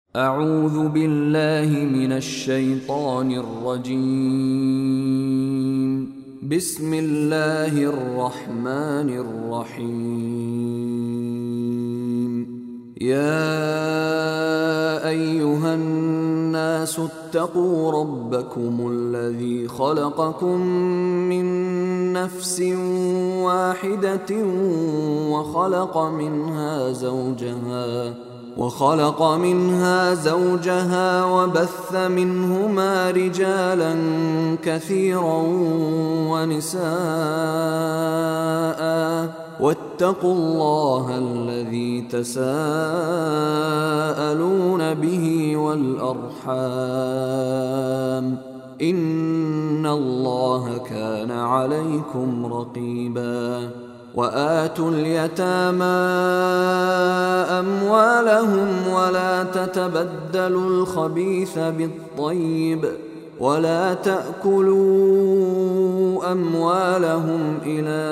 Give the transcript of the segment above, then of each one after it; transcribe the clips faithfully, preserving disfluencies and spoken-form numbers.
أعوذ بالله من الشيطان الرجيم. بسم الله الرحمن الرحيم. يا أيها الناس اتقوا ربكم الذي خلقكم من نفس واحدة وخلق منها زوجها وخلق منها زوجها وبث منهما رجالا كثيرا ونساء، واتقوا الله الذي تساءلون به والأرحام، إن الله كان عليكم رقيبا. وآتوا اليتامى أموالهم ولا تتبدلوا الخبيث بالطيب ولا تأكلوا أموالهم إلى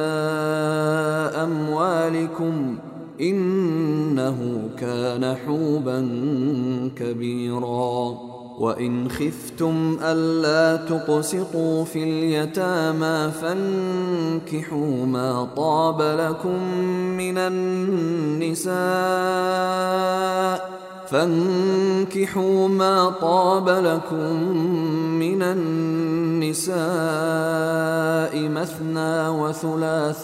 أموالكم إنه كان حوبا كبيرا. وإن خفتم ألا تقسطوا في اليتامى فانكحوا ما طاب لكم من النساء فانكحوا ما طاب لكم من النساء مثنى وثلاث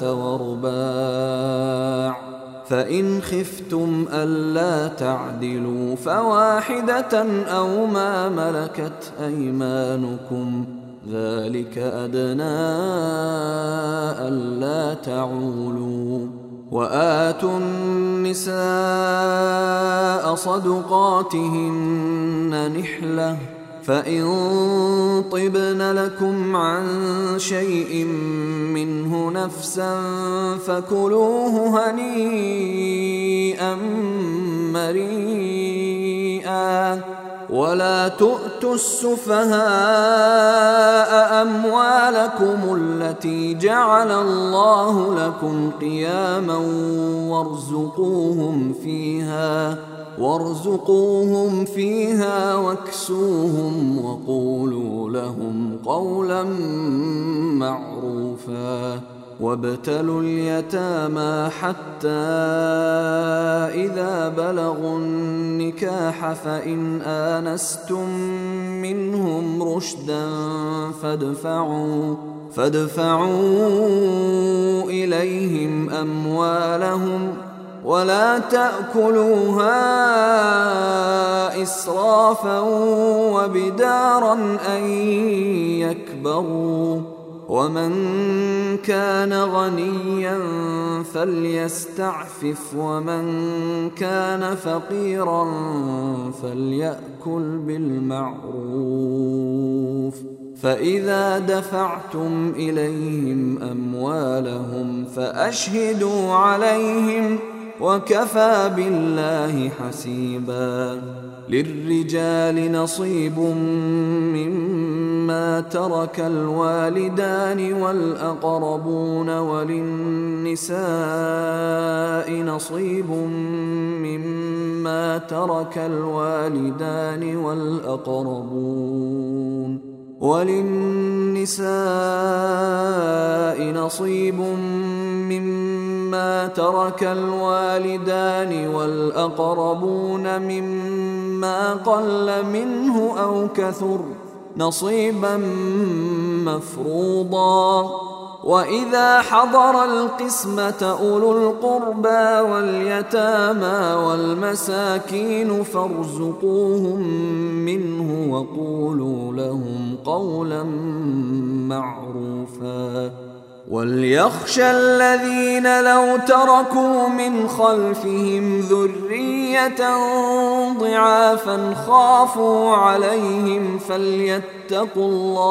ورباع، فإن خفتم ألا تعدلوا فواحدة أو ما ملكت أيمانكم، ذلك أدنى ألا تعولوا. وآتوا النساء صدقاتهن نحلة، فإن طبن لكم عن شيء منه نفسا فكلوه هنيئا مريئا. ولا تؤتوا السفهاء أموالكم التي جعل الله لكم قياما وارزقوهم فيها وارزقوهم فيها واكسوهم وقولوا لهم قولا معروفا. وابتلوا اليتامى حتى إذا بلغوا النكاح فإن آنستم منهم رشدا فادفعوا فادفعوا إليهم أموالهم ولا تأكلوها إسرافا وبدارا أن يكبروا. ومن كان غنيا فليستعفف ومن كان فقيرا فليأكل بالمعروف. فإذا دفعتم إليهم أموالهم فأشهدوا عليهم وكفى بالله حسيبا. للرجال نصيب مما ترك الوالدان والأقربون وللنساء نصيب مما ترك الوالدان والأقربون وللنساء نصيب مما ترك الوالدان والأقربون مما قل منه أو كثر نصيبا مفروضا. وإذا حضر القسمة أولو القربى واليتامى والمساكين فارزقوهم منه وقولوا لهم قولا معروفا. وليخشى الذين لو تركوا من خلفهم ذرية ضعافا خافوا عليهم فليتقوا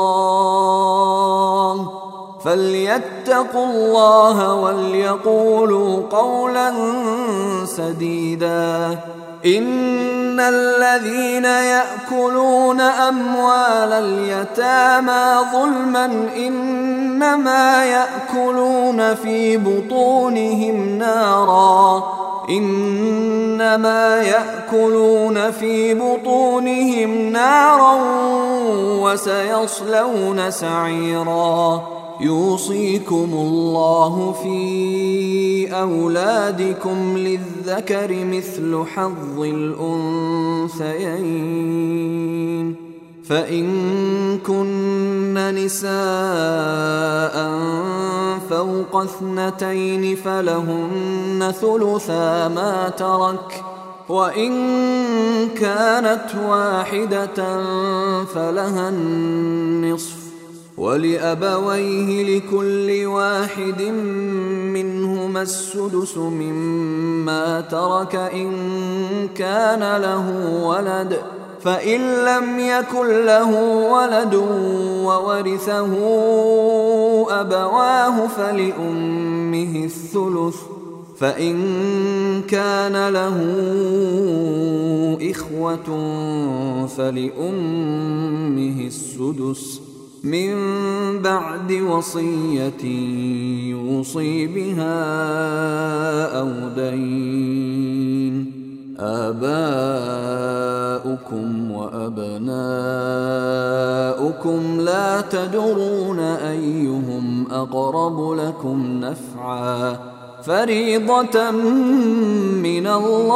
الله فليتقوا الله وليقولوا قولا سديدا. إن الذين يأكلون أموال اليتامى ظلما إنما يأكلون في بطونهم نارا إنما يأكلون في بطونهم نارا وسيصلون سعيرا يوصيكم الله في أولادكم للذكر مثل حظ الأنثيين فإن كن نساء فوق اثنتين فلهن ثلثا ما ترك وإن كانت واحدة فلها النصف ولأبويه لكل واحد منهما السدس مما ترك إن كان له ولد فإن لم يكن له ولد وورثه أبواه فلأمه الثلث فإن كان له إخوة فلأمه السدس من بعد وصية يوصي بها أو دين آباؤكم وأبناؤكم لا تدرون أيهم أقرب لكم نفعا فريضة من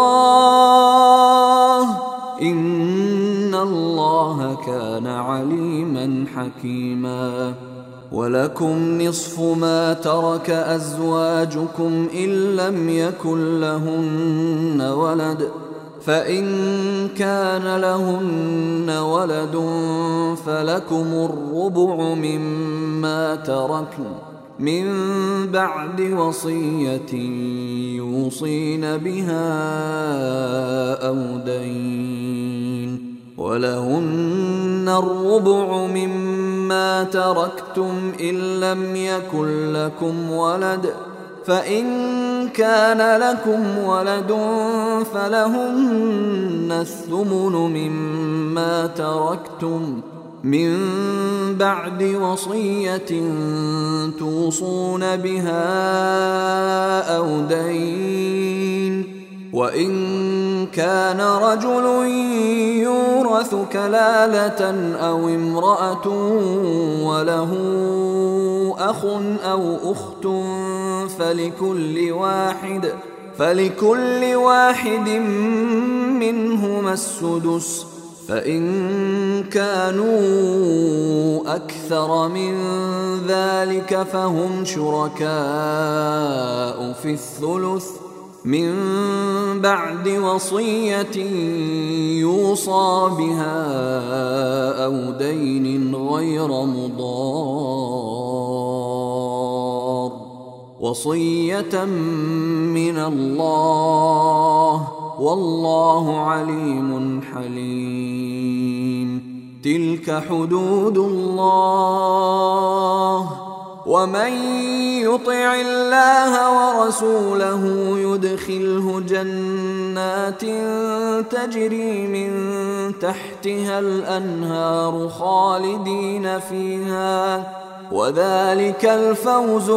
الله إن الله كان عليما حكيما ولكم نصف ما ترك أزواجكم إن لم يكن لهن ولد فإن كان لهن ولد فلكم الربع مما تركن من بعد وصية يوصين بها أو دين ولهن الربع مما تركتم إن لم يكن لكم ولد فإن كان لكم ولد فلهن الثمن مما تركتم من بعد وصية توصون بها أو دين وإن كان رجل يورث كلالة أو امرأة وله أخ أو أخت فلكل واحد فلكل واحد منهما السدس فإن كانوا أكثر من ذلك فهم شركاء في الثلث من بعد وصية يوصى بها أو دين غير مضار وصية من الله والله عليم حليم تلك حدود الله ومن يطع الله ورسوله يدخله جنات تجري من تحتها الأنهار خالدين فيها وذلك الفوز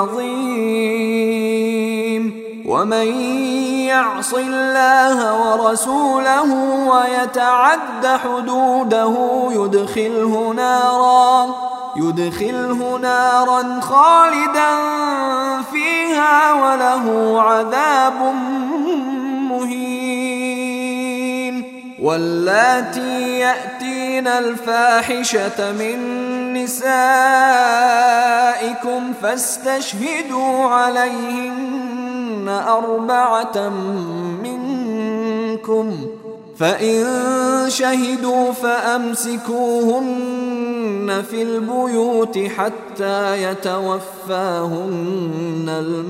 العظيم ومن يعص الله ورسوله ويتعد حدوده يدخله نارا يدخله نارا خالدا فيها وله عذاب مهين واللاتي يأتين الفاحشة من نسائكم فاستشهدوا عليهن أربعة منكم فإن شهدوا فأمسكوهن في البيوت حتى يتوفاهن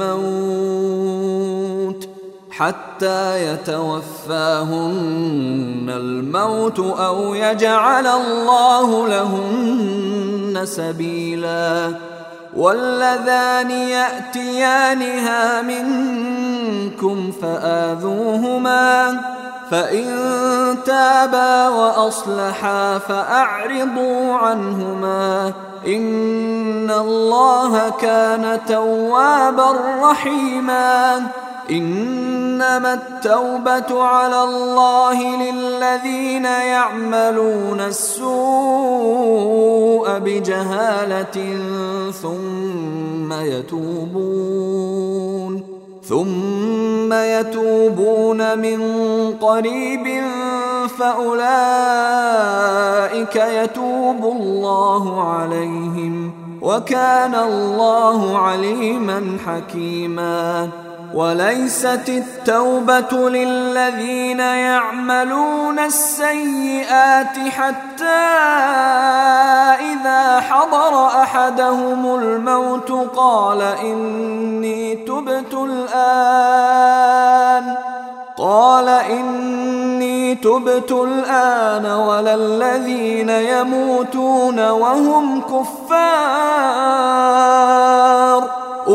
الموت حتى يتوفاهن الموت أو يجعل الله لهن سبيلا واللذان يأتيانها منكم فآذوهما فإن تابا وأصلحا فأعرضوا عنهما إن الله كان توابا رحيما. إنما التوبة على الله للذين يعملون السوء بجهالة ثم يتوبون ثم يتوبون من قريب فأولئك يتوب الله عليهم وكان الله عليما حكيما. وليست التوبة للذين يعملون السيئات حتى إذا حضر أحدهم الموت قال إني تبت الآن قال إني تبت الآن ولا الذين يموتون وهم كفار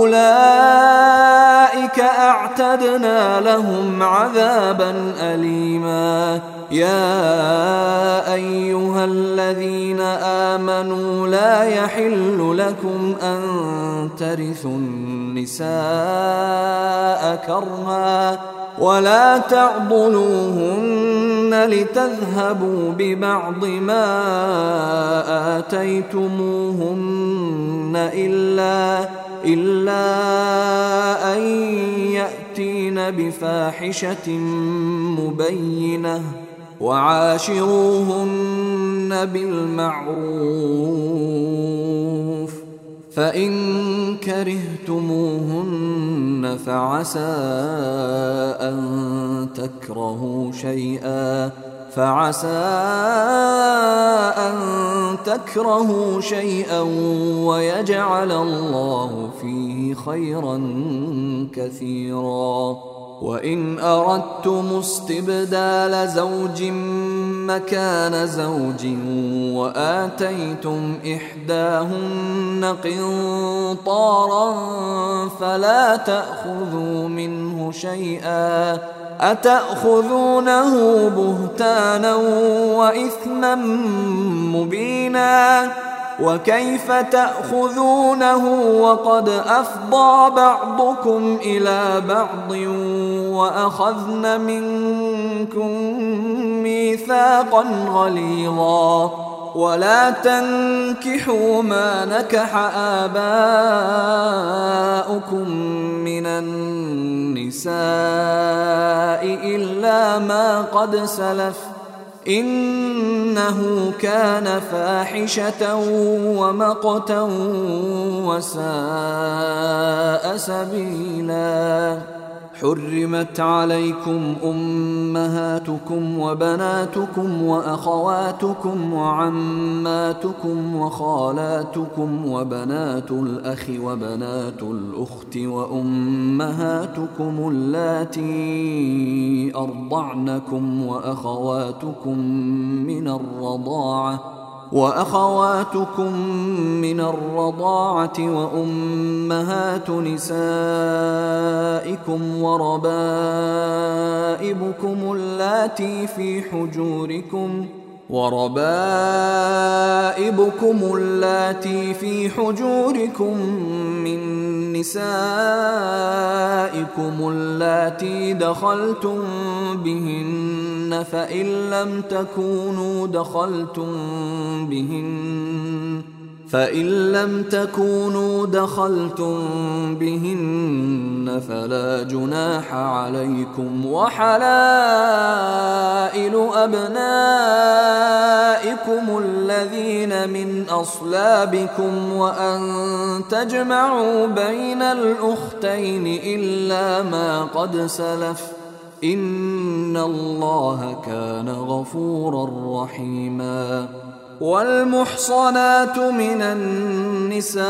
أولئك أعتدنا لهم عذابا أليما. يا أيها الذين آمنوا لا يحل لكم أن ترثوا النساء كرها ولا تعضلوهن لتذهبوا ببعض ما آتيتموهن إلا إلا أن يأتين بفاحشة مبينة وعاشروهن بالمعروف فإن كرهتموهن فعسى أن تكرهوا شيئا فعسى أن تكرهوا شيئا ويجعل الله فيه خيرا كثيرا. وإن أردتم استبدال زوج مكان زوج وآتيتم إحداهن قنطارا فلا تأخذوا منه شيئا أتأخذونه بهتانا وإثما مبينا. وكيف تأخذونه وقد أفضى بعضكم إلى بعض وأخذن منكم ميثاقا غليظا. ولا تنكحوا ما نكح آباؤكم من النساء إلا ما قد سلف إنه كان فاحشة ومقتا وساء سبيلا. حرمت عليكم أمهاتكم وبناتكم وأخواتكم وعماتكم وخالاتكم وبنات الأخ وبنات الأخت وأمهاتكم اللاتي أرضعنكم وأخواتكم من الرضاعة وأخواتكم من الرضاعة وأمهات نسائكم وربائبكم اللاتي في حجوركم وربائبكم اللاتي في حجوركم من نسائكم اللاتي دخلتم بهن فإن لم تكونوا دخلتم بهن فإن لم تكونوا دخلتم بهن فلا جناح عليكم وحلائل أبنائكم الذين من أصلابكم وأن تجمعوا بين الأختين إلا ما قد سلف إن الله كان غفورا رحيما. والمحصنات من النساء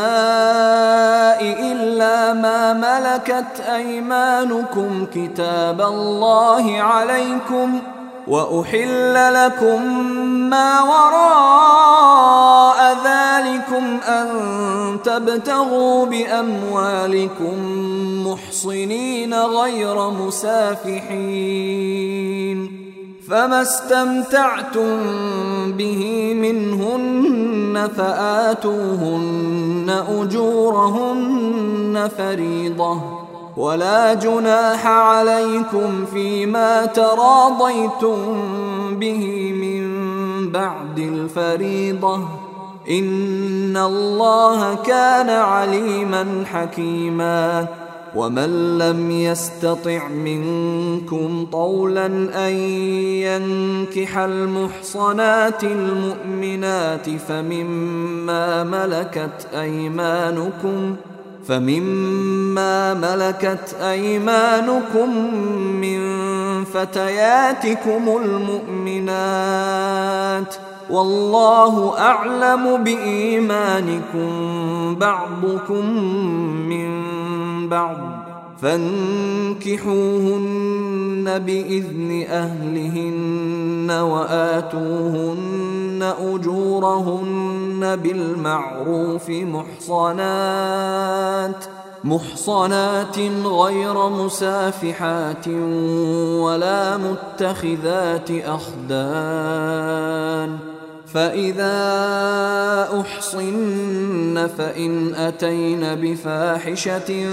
إلا ما ملكت أيمانكم كتاب الله عليكم وأحل لكم ما وراء ذلكم أن تبتغوا بأموالكم محصنين غير مسافحين فما استمتعتم به منهن فآتوهن أجورهن فريضة، ولا جناح عليكم فيما تراضيتم به من بعد الفريضة، إن الله كان عليما حكيما. ومن لم يستطع منكم طولا أن ينكح المحصنات المؤمنات فمما ملكت أيمانكم فمما ملكت أيمانكم من فتياتكم المؤمنات، والله أعلم بإيمانكم بعضكم من بعض، فانكحوهن بإذن أهلهن وآتوهن أجورهن بالمعروف محصنات محصنات غير مسافحات ولا متخذات أخدان، فإذا أحصن فإن أتين بفاحشة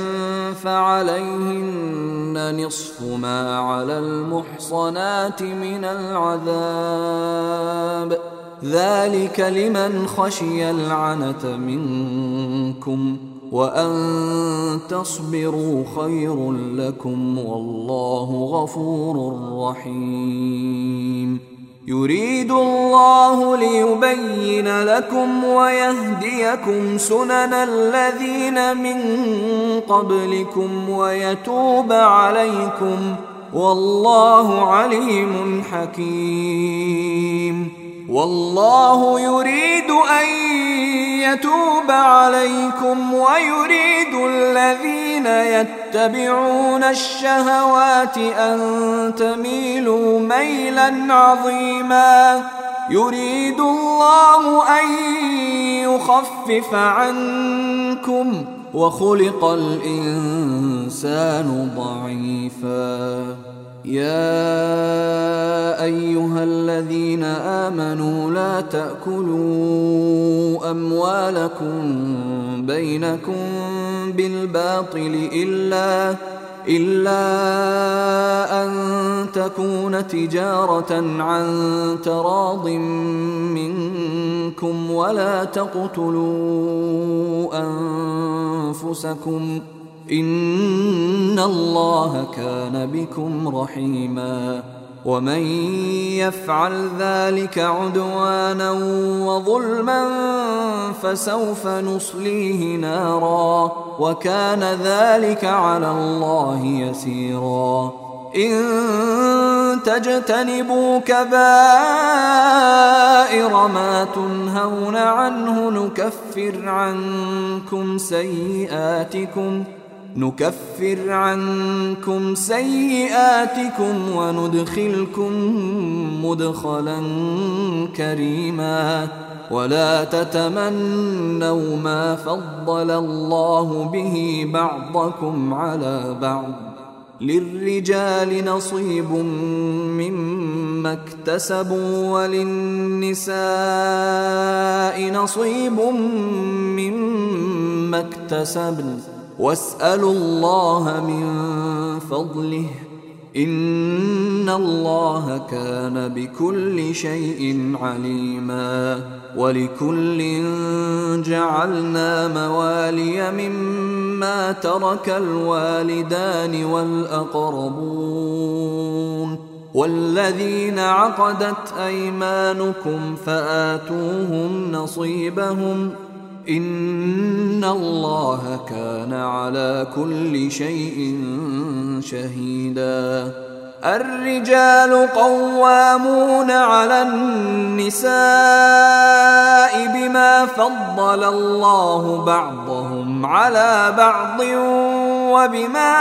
فعليهن نصف ما على المحصنات من العذاب، ذلك لمن خشي العنة منكم، وأن تصبروا خير لكم، والله غفور رحيم. يريد الله ليبين لكم ويهديكم سنن الذين من قبلكم ويتوب عليكم، والله عليم حكيم. والله يريد أن يتوب عليكم ويريد الذين يتبعون الشهوات أن تميلوا ميلا عظيما. يريد الله أن يخفف عنكم وخلق الإنسان ضعيفا. يا أيها الذين آمنوا لا تأكلوا أموالكم بينكم بالباطل إلا إلا أن تكون تجارة عن تراض منكم، ولا تقتلوا أنفسكم، إن الله كان بكم رحيما. ومن يفعل ذلك عدوانا وظلما فسوف نصليه نارا، وكان ذلك على الله يسيرا. إن تجتنبوا كبائر ما تنهون عنه نكفر عنكم سيئاتكم نكفر عنكم سيئاتكم وندخلكم مدخلا كريما. ولا تتمنوا ما فضل الله به بعضكم على بعض، للرجال نصيب مما اكتسبوا وللنساء نصيب مما اكتسبن، واسألوا الله من فضله، إن الله كان بكل شيء عليما. ولكل جعلنا موالي مما ترك الوالدان والأقربون والذين عقدت أيمانكم فآتوهم نصيبهم، إن الله كان على كل شيء شهيدا. الرجال قوامون على النساء بما فضل الله بعضهم على بعض وبما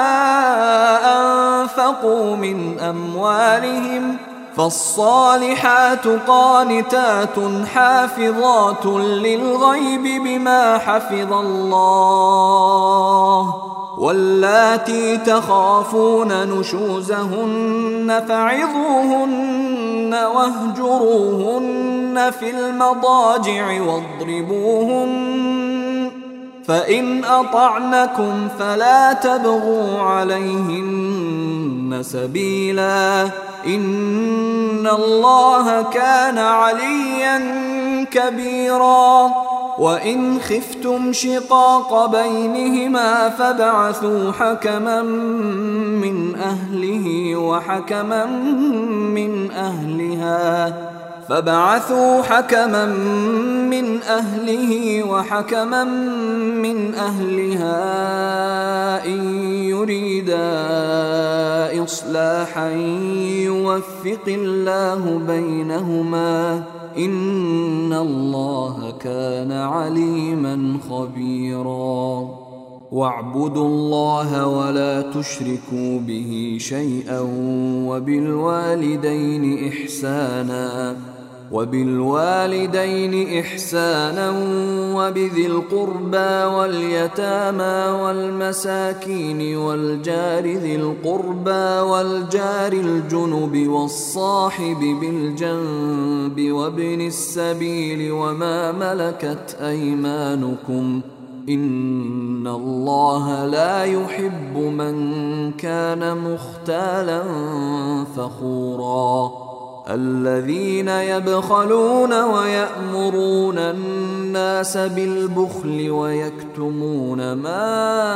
أنفقوا من أموالهم، فالصالحات قانتات حافظات للغيب بما حفظ الله، واللاتي تخافون نشوزهن فعظوهن واهجروهن في المضاجع واضربوهن فإن أطعنكم فلا تبغوا عليهن سبيلا إن الله كان عليا كبيرا وإن خفتم شقاق بينهما فابعثوا حكما من أهله وحكما من أهلها فابعثوا حكما من أهله وحكما من أهلها إن يريدا إصلاحا يوفق الله بينهما إن الله كان عليما خبيرا واعبدوا الله ولا تشركوا به شيئا وبالوالدين إحسانا وبالوالدين إحسانا وبذي القربى واليتامى والمساكين والجار ذي القربى والجار الجنب والصاحب بالجنب وابن السبيل وما ملكت أيمانكم إن الله لا يحب من كان مختالا فخورا الذين يبخلون ويأمرون الناس بالبخل ويكتمون ما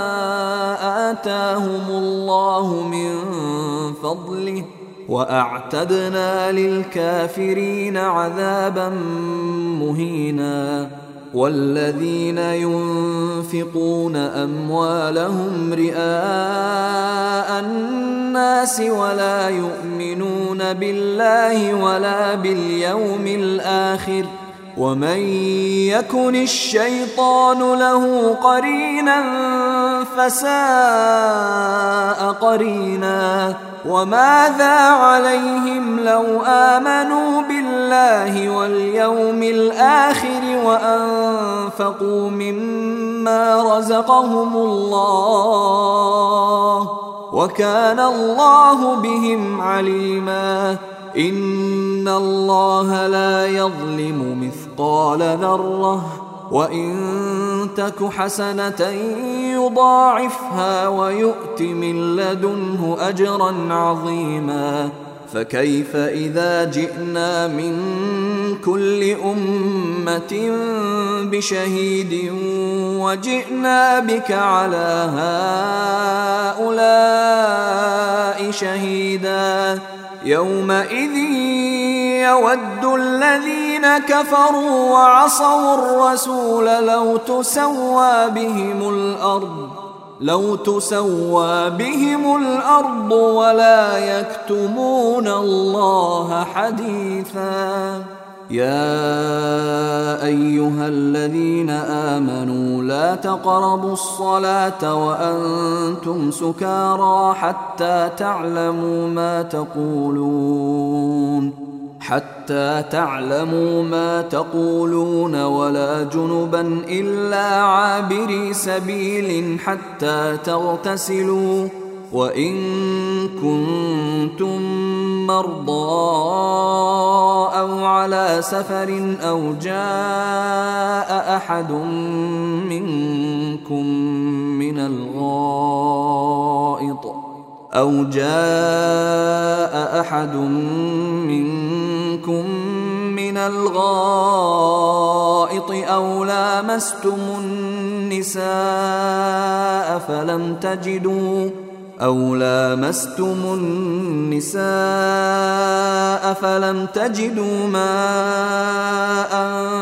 آتاهم الله من فضله وأعتدنا للكافرين عذابا مهينا والذين ينفقون أموالهم رئاء الناس ولا يؤمنون بالله ولا باليوم الآخر ومن يكن الشيطان له قرينا فساء قرينا وماذا عليهم لو آمنوا بالله واليوم الآخر وأنفقوا مما رزقهم الله وكان الله بهم عليما إن الله لا يظلم مثقال ذرة وإن تك حسنة يضاعفها ويؤت من لدنه أجرا عظيما فكيف إذا جئنا من كل أمة بشهيد وجئنا بك على هؤلاء شهيدا يومئذ يود الذين كفروا وعصوا الرسول لو تسوى بهم الأرض لو تسوى بهم الأرض ولا يكتمون الله حديثا يا أيها الذين آمنوا لا تقربوا الصلاة وأنتم سكارى حتى تعلموا ما تقولون حتى تعلموا ما تقولون ولا جنبا إلا عابري سبيل حتى تغتسلوا وإن كنتم مرضى أو على سفر أو جاء أحد منكم من الغائط أو جاء أحد منكم من الغائط أو لامستم النساء فلم تجدوا أو لامستم النساء فلم تجدوا ماء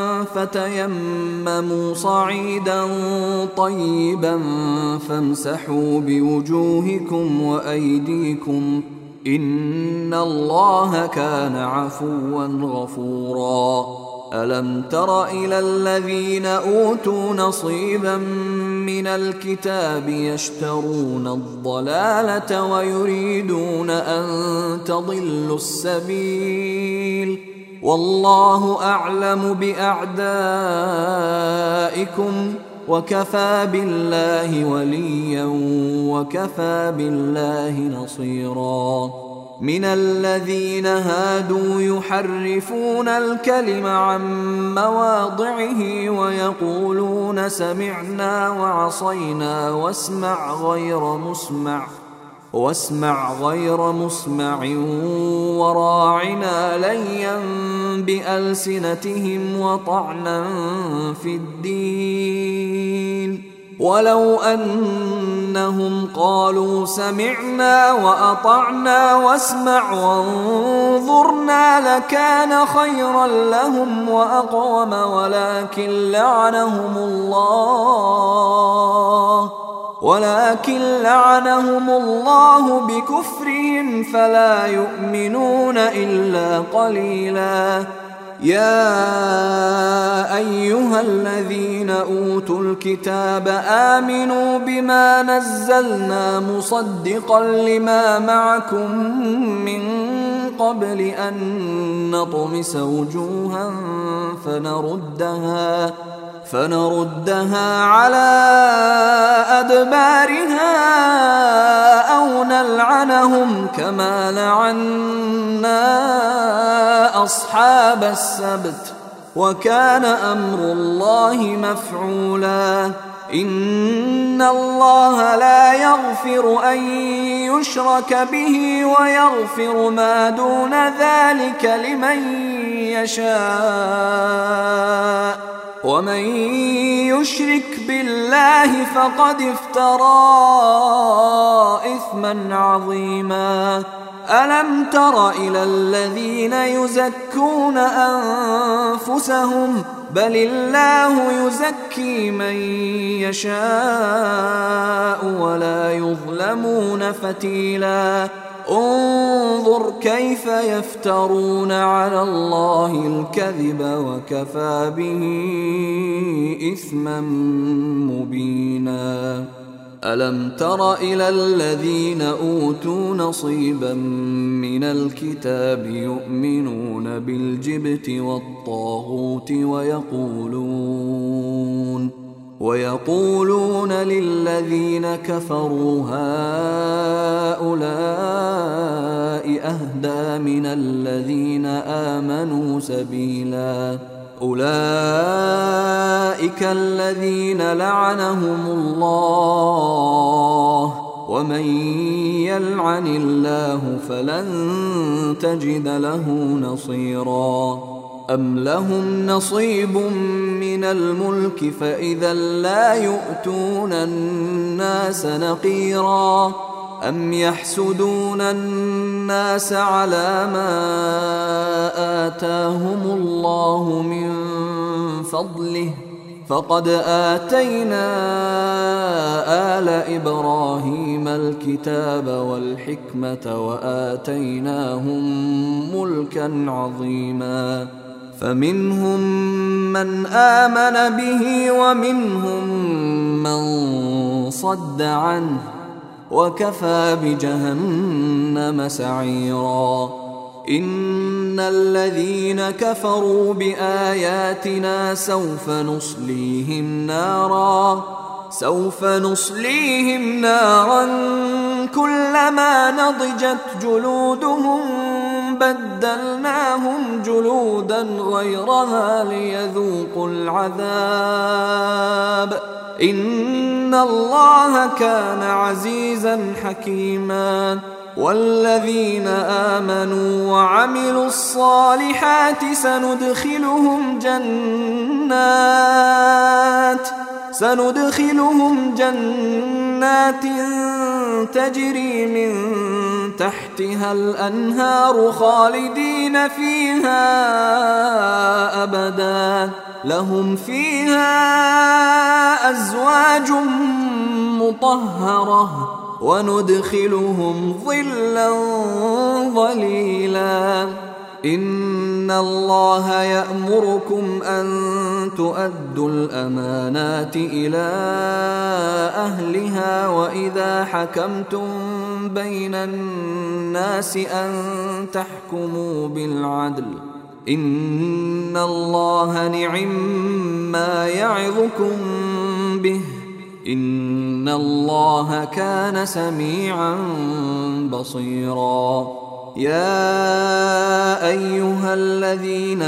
فتيمموا صعيدا طيبا فامسحوا بوجوهكم وأيديكم إن الله كان عفوا غفورا ألم تر إلى الذين أوتوا نصيبا من الكتاب يشترون الضلالة ويريدون أن تضلوا السبيل والله أعلم بأعدائكم وكفى بالله وليا وكفى بالله نصيرا. من الذين هادوا يحرفون الكلم عن مواضعه ويقولون سمعنا وعصينا واسمع غير مسمع واسمع غير مسمع وراعنا ليا بألسنتهم وطعنا في الدين، ولو أنهم قالوا سمعنا وأطعنا واسمع وانظرنا لكان خيرا لهم وأقوم، ولكن لعنهم الله ولكن لعنهم الله بكفرهم فلا يؤمنون إلا قليلا. يا أيها الذين أوتوا الكتاب آمنوا بما نزلنا مصدقا لما معكم من قبل أن نطمس وجوها فنردها فنردها على أدبارها أو نلعنهم كما لعنا أصحاب السبت، وكان أمر الله مفعولا. إن الله لا يغفر أن يشرك به ويغفر ما دون ذلك لمن يشاء، ومن يشرك بالله فقد افترى إثما عظيما. ألم تر إلى الذين يزكون أنفسهم بل الله يزكي من يشاء ولا يظلمون فتيلا. انظر كيف يفترون على الله الكذب وكفى به إثما مبينا. ألم تر إلى الذين أوتوا نصيبا من الكتاب يؤمنون بالجبت والطاغوت ويقولون ويقولون للذين كفروا هؤلاء أهدى من الذين آمنوا سبيلا. أولئك الذين لعنهم الله ومن يلعن الله فلن تجد له نصيرا. أم لهم نصيب من الملك فإذا لا يؤتون الناس نقيرا. أم يحسدون الناس على ما آتاهم الله من فضله فقد آتينا آل إبراهيم الكتاب والحكمة وآتيناهم ملكا عظيما. فمنهم من آمن به ومنهم من صد عنه وكفى بجهنم سعيرا. إن الذين كفروا بآياتنا سوف نصليهم نارا سوف نصليهم نارا كلما نضجت جلودهم بدلناهم جلودا غيرها ليذوقوا العذاب إن الله كان عزيزا حكيما. والذين آمنوا وعملوا الصالحات سندخلهم جنات سندخلهم جنات تجري من تحتها الأنهار خالدين فيها أبدا لهم فيها أزواج مطهرة وندخلهم ظلا ظليلا. إن الله يأمركم أن تؤدوا الأمانات إلى أهلها وإذا حكمتم بين الناس أن تحكموا بالعدل إن الله نعم ما يعظكم به إن الله كان سميعا بصيرا. يا أيها الذين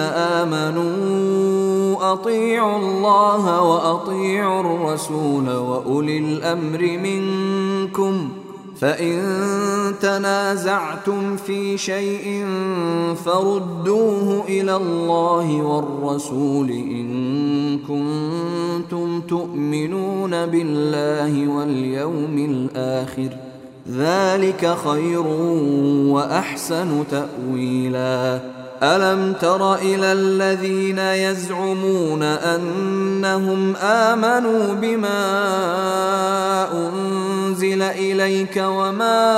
آمنوا أطيعوا الله وأطيعوا الرسول وأولي الأمر منكم، فإن تنازعتم في شيء فردوه إلى الله والرسول إن كنتم تؤمنون بالله واليوم الآخر، ذلك خير وأحسن تأويلا. ألم تر إلى الذين يزعمون أنهم آمنوا بما أنزل إليك وما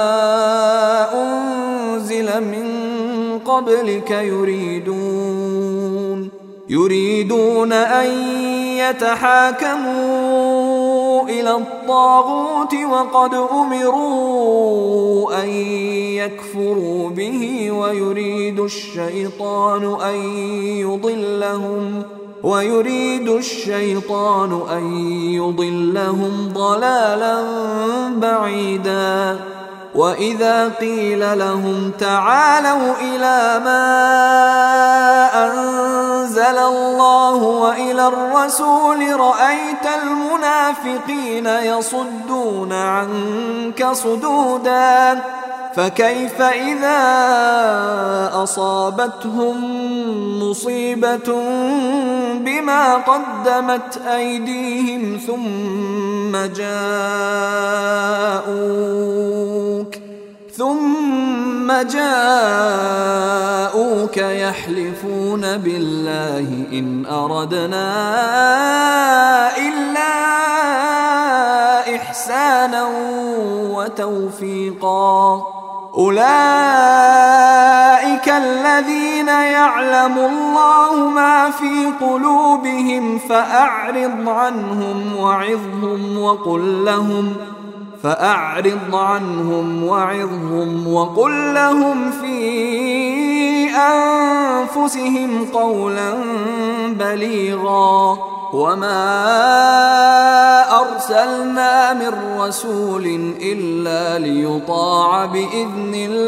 أنزل من قبلك يريدون يريدون أن يتحاكموا إلى الطاغوت وقد أمروا أن يكفروا به ويريد الشيطان أن يضلهم ويريد الشيطان أن يضلهم ضلالا بعيدا. وإذا قيل لهم تعالوا إلى ما أنزل الله وإلى الرسول رأيت المنافقين يصدون عنك صدودا. فكيف إذا أصابتهم مصيبة بما قدمت أيديهم ثم جاءوك ثم جاءوك يحلفون بالله إن أردنا إلا إحسانا وتوفيقا. أولئك الذين يعلم الله ما في قلوبهم فأعرض عنهم وعظهم وقل لهم فأعرض عنهم وعظهم وقل لهم في أنفسهم قولا بليغا. وما أرسلنا من رسول إلا ليطاع بإذن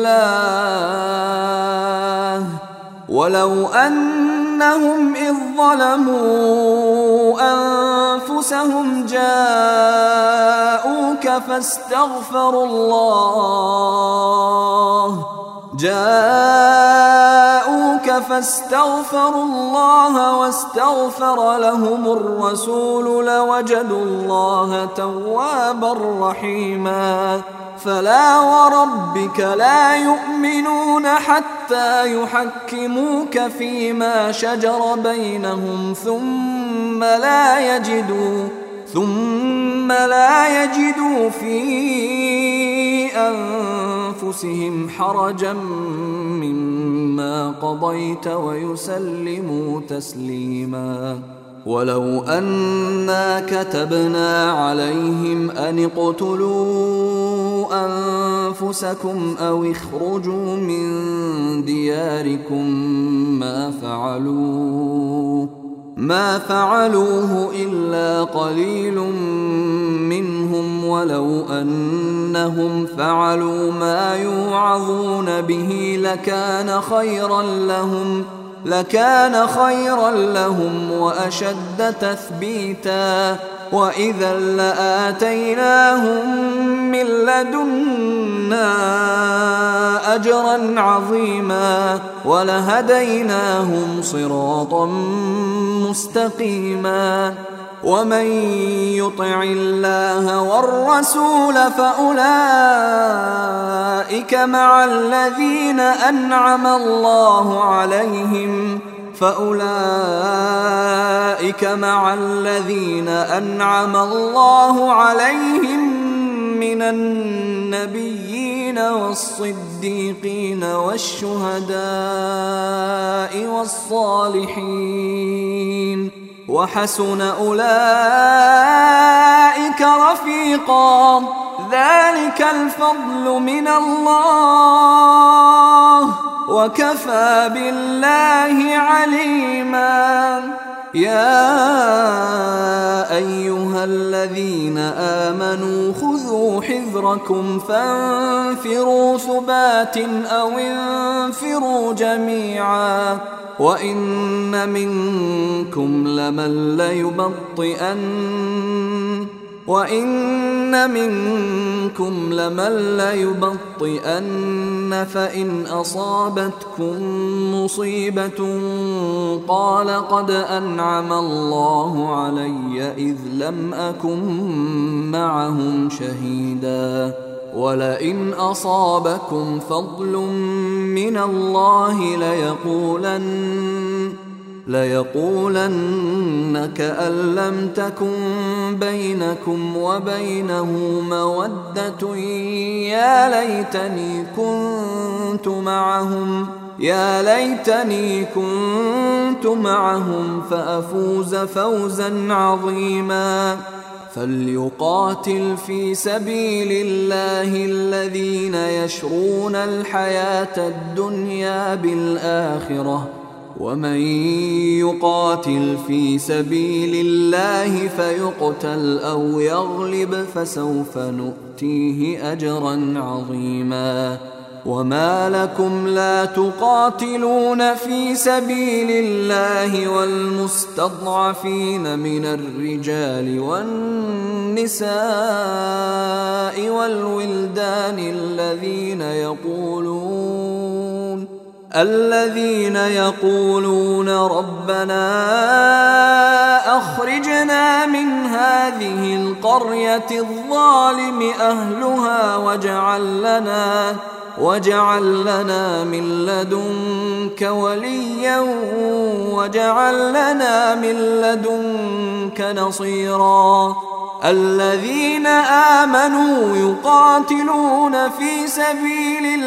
الله ولو أنهم إذ ظلموا أنفسهم جاءوك فاستغفروا الله جاءوك فاستغفروا الله واستغفر لهم الرسول لوجدوا الله توابا رحيما. فلا وربك لا يؤمنون حتى يحكموك فيما شجر بينهم ثم لا يجدوا ثم لا يجدوا في أنفسهم حرجا مما قضيت ويسلموا تسليما. ولو أنا كتبنا عليهم أن اقتلوا أنفسكم أو اخرجوا من دياركم ما فعلوه ما فعلوه إلا قليل منهم ولو أنهم فعلوا ما يوعظون به لكان خيرا لهم لكان خيرا لهم وأشد تثبيتا. وإذا لآتيناهم من لدنا أجرا عظيما ولهديناهم صراطا مستقيما. ومن يطع الله والرسول فأولئك مع الذين أنعم الله عليهم فأولئك مع الذين أنعم الله عليهم من النبيين والصديقين والشهداء والصالحين وحسن أولئك رفيقا. ذلك الفضل من الله وكفى بالله عليما. يا أيها الذين آمنوا خذوا حذركم فانفروا ثبات أو انفروا جميعا وإن منكم لمن ليبطئن وإن منكم لمن ليبطئن فإن أصابتكم مصيبة قال قد أنعم الله علي إذ لم أكن معهم شهيدا ولئن أصابكم فضل من الله ليقولن ليقولن كأن لم تكن بينكم وبينه مودة يا ليتني كنت معهم يا ليتني كنت معهم فأفوز فوزا عظيما فليقاتل في سبيل الله الذين يشرون الحياة الدنيا بالآخرة ومن يقاتل في سبيل الله فيقتل أو يغلب فسوف نؤتيه أجرا عظيما وما لكم لا تقاتلون في سبيل الله والمستضعفين من الرجال والنساء والولدان الذين يقولون الذين يقولون ربنا أخرجنا من هذه القرية الظالم أهلها واجعل لنا واجعل لنا من لدنك وليا واجعل لنا من لدنك نصيرا الذين آمنوا يقاتلون في سبيل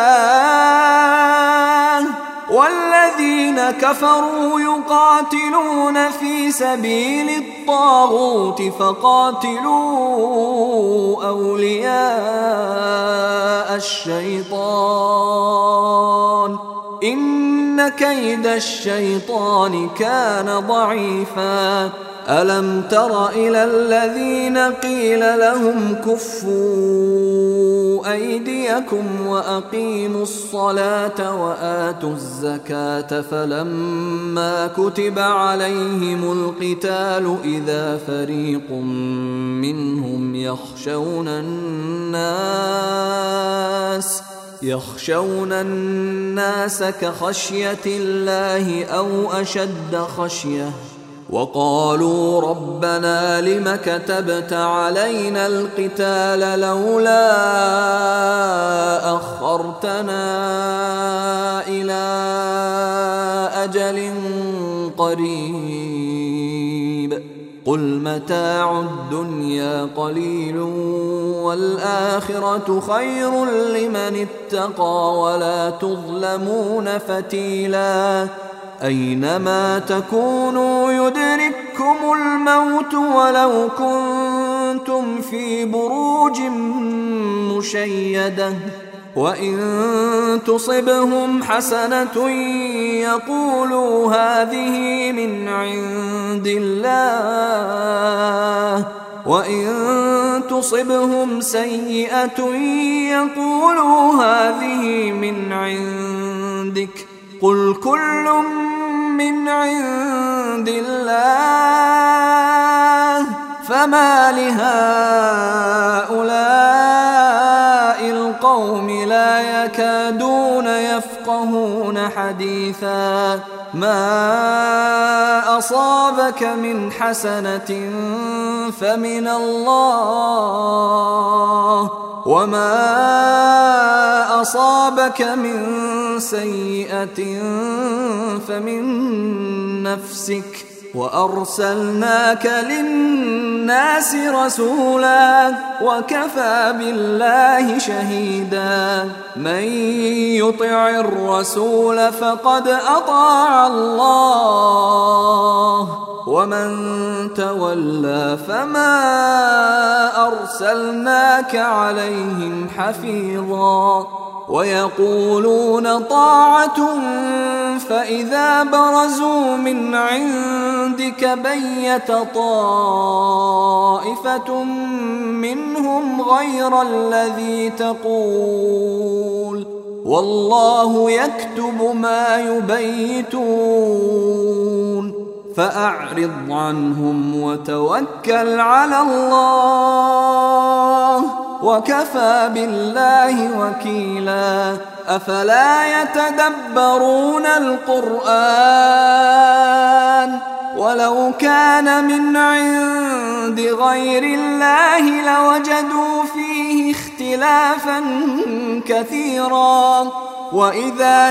الله والذين كفروا يقاتلون في سبيل الطاغوت فقاتلوا أولياء الشيطان إن كيد الشيطان كان ضعيفا ألم تر إلى الذين قيل لهم كفوا أيديكم وأقيموا الصلاة وآتوا الزكاة فلما كتب عليهم القتال إذا فريق منهم يخشون الناس يخشون الناس كخشية الله أو أشد خشية وقالوا ربنا لم كتبت علينا القتال لولا أخرتنا إلى أجل قريب قل متاع الدنيا قليل والآخرة خير لمن اتقى ولا تظلمون فتيلا أينما تكونوا يدرككم الموت ولو كنتم في بروج مشيدة وإن تصبهم حسنة يقولوا هذه من عند الله وإن تصبهم سيئة يقولوا هذه من عندك قل كل من عند الله فما لهؤلاء القوم لا يكادون يفقهون حديثا ما أصابك من حسنة فمن الله وما أصابك من سيئة فمن نفسك وأرسلناك للناس رسولا وكفى بالله شهيدا من يطع الرسول فقد أطاع الله ومن تولى فما أرسلناك عليهم حفيظا ويقولون طاعة فإذا برزوا من عندك بيت طائفة منهم غير الذي تقول والله يكتب ما يبيتون فأعرض عنهم وتوكل على الله وكفى بالله وكيلا. أفلا يتدبرون القرآن ولو كان من عند غير الله لوجدوا فيه اختلافا كثيرا وإذا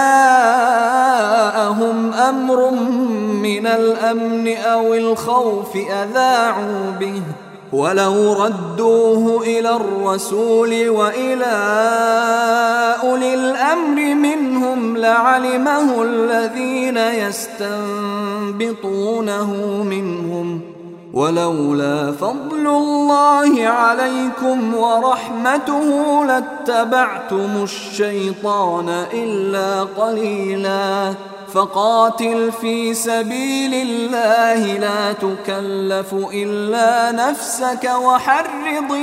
جاءهم أمر من الأمن أو الخوف أذاعوا به ولو ردوه إلى الرسول وإلى أولي الأمر منهم لعلمه الذين يستنبطونه منهم ولولا فضل الله عليكم ورحمته لاتبعتم الشيطان إلا قليلا. فقاتل في سبيل الله لا تكلف إلا نفسك وحرض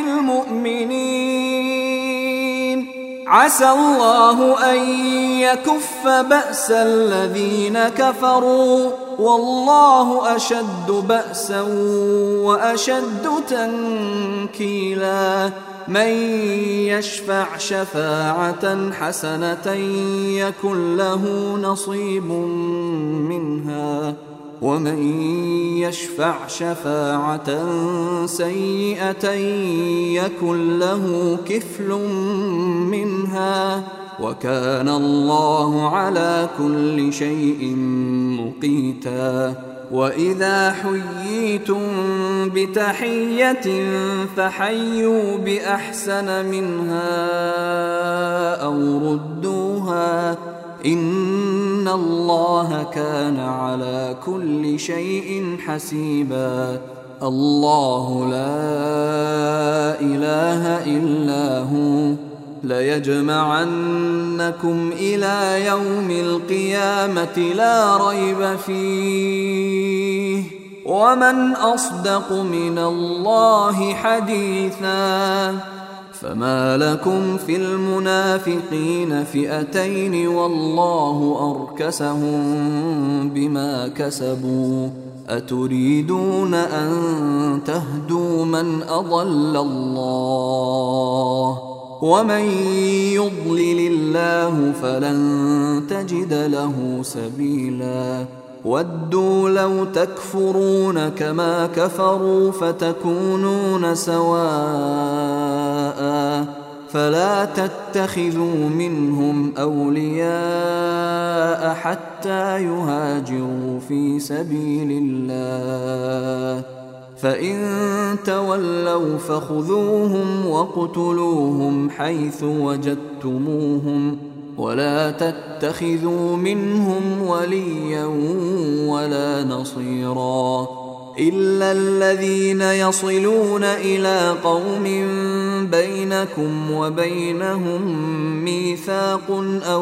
المؤمنين عسى الله أن يكف بأس الذين كفروا والله أشد بأسا وأشد تنكيلا. من يشفع شفاعة حسنة يكن له نصيب منها ومن يشفع شفاعة سيئة يكن له كفل منها وكان الله على كل شيء مقيتا. وإذا حييتم بتحية فحيوا بأحسن منها أو ردوها إن الله كان على كل شيء حسيبا. الله لا إله إلا هو ليجمعنكم إلى يوم القيامة لا ريب فيه ومن أصدق من الله حديثا. فما لكم في المنافقين فئتين والله أركسهم بما كسبوا أتريدون أن تهدوا من أضل الله ومن يضلل الله فلن تجد له سبيلا. ودوا لو تكفرون كما كفروا فتكونون سواء فلا تتخذوا منهم أولياء حتى يهاجروا في سبيل الله فإن تولوا فخذوهم وقتلوهم حيث وجدتموهم ولا تتخذوا منهم وليا ولا نصيرا إلا الذين يصلون إلى قوم بينكم وبينهم ميثاق أو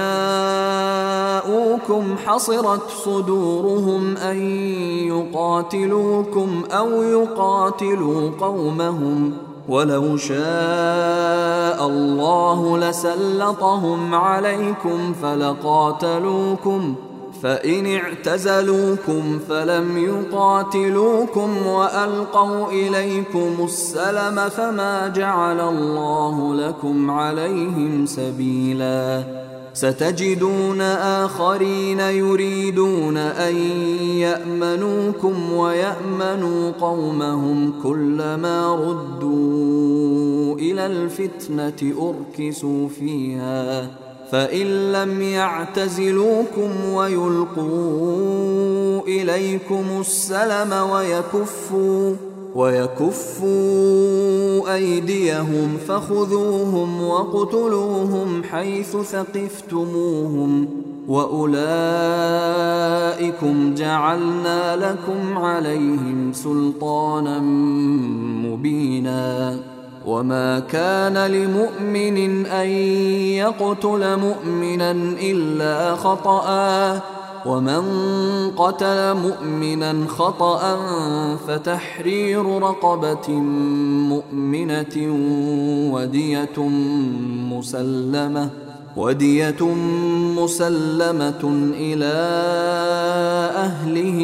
جاءوكم حصرت صدورهم أن يقاتلوكم أو يقاتلوا قومهم ولو شاء الله لسلطهم عليكم فلقاتلوكم فإن اعتزلوكم فلم يقاتلوكم وألقوا إليكم السلم فما جعل الله لكم عليهم سبيلا. ستجدون آخرين يريدون أن يأمنوكم ويأمنوا قومهم كلما ردوا إلى الفتنة أركسوا فيها فإن لم يعتزلوكم ويلقوا إليكم السلم ويكفوا ويكفوا أيديهم فخذوهم وقتلوهم حيث ثقفتموهم وأولئكم جعلنا لكم عليهم سلطانا مبينا وما كان لمؤمن أن يقتل مؤمنا إلا خطأ، ومن قتل مؤمنا خطأ فتحرير رقبة مؤمنة ودية مسلمة ودية مسلمة إلى أهله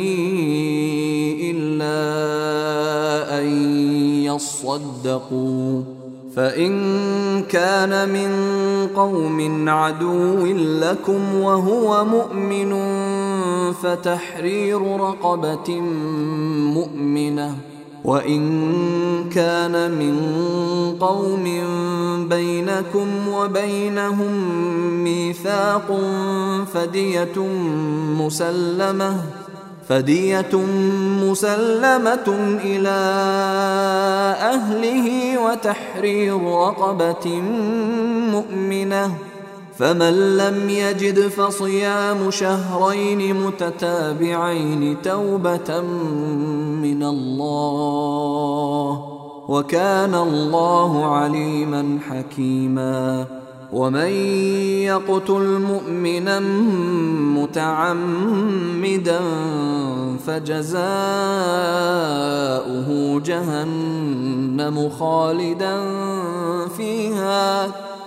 إلا أن يصدقوا، فإن كان من قوم عدو لكم وهو مؤمن فتحرير رقبة مؤمنة، وإن كان من قوم بينكم وبينهم ميثاق فدية مسلمة فدية مسلمة إلى أهله وتحرير رقبة مؤمنة، فمن لم يجد فصيام شهرين متتابعين توبة من الله، وكان الله عليما حكيما. ومن يقتل مؤمنا متعمدا فجزاؤه جهنم خالدا فيها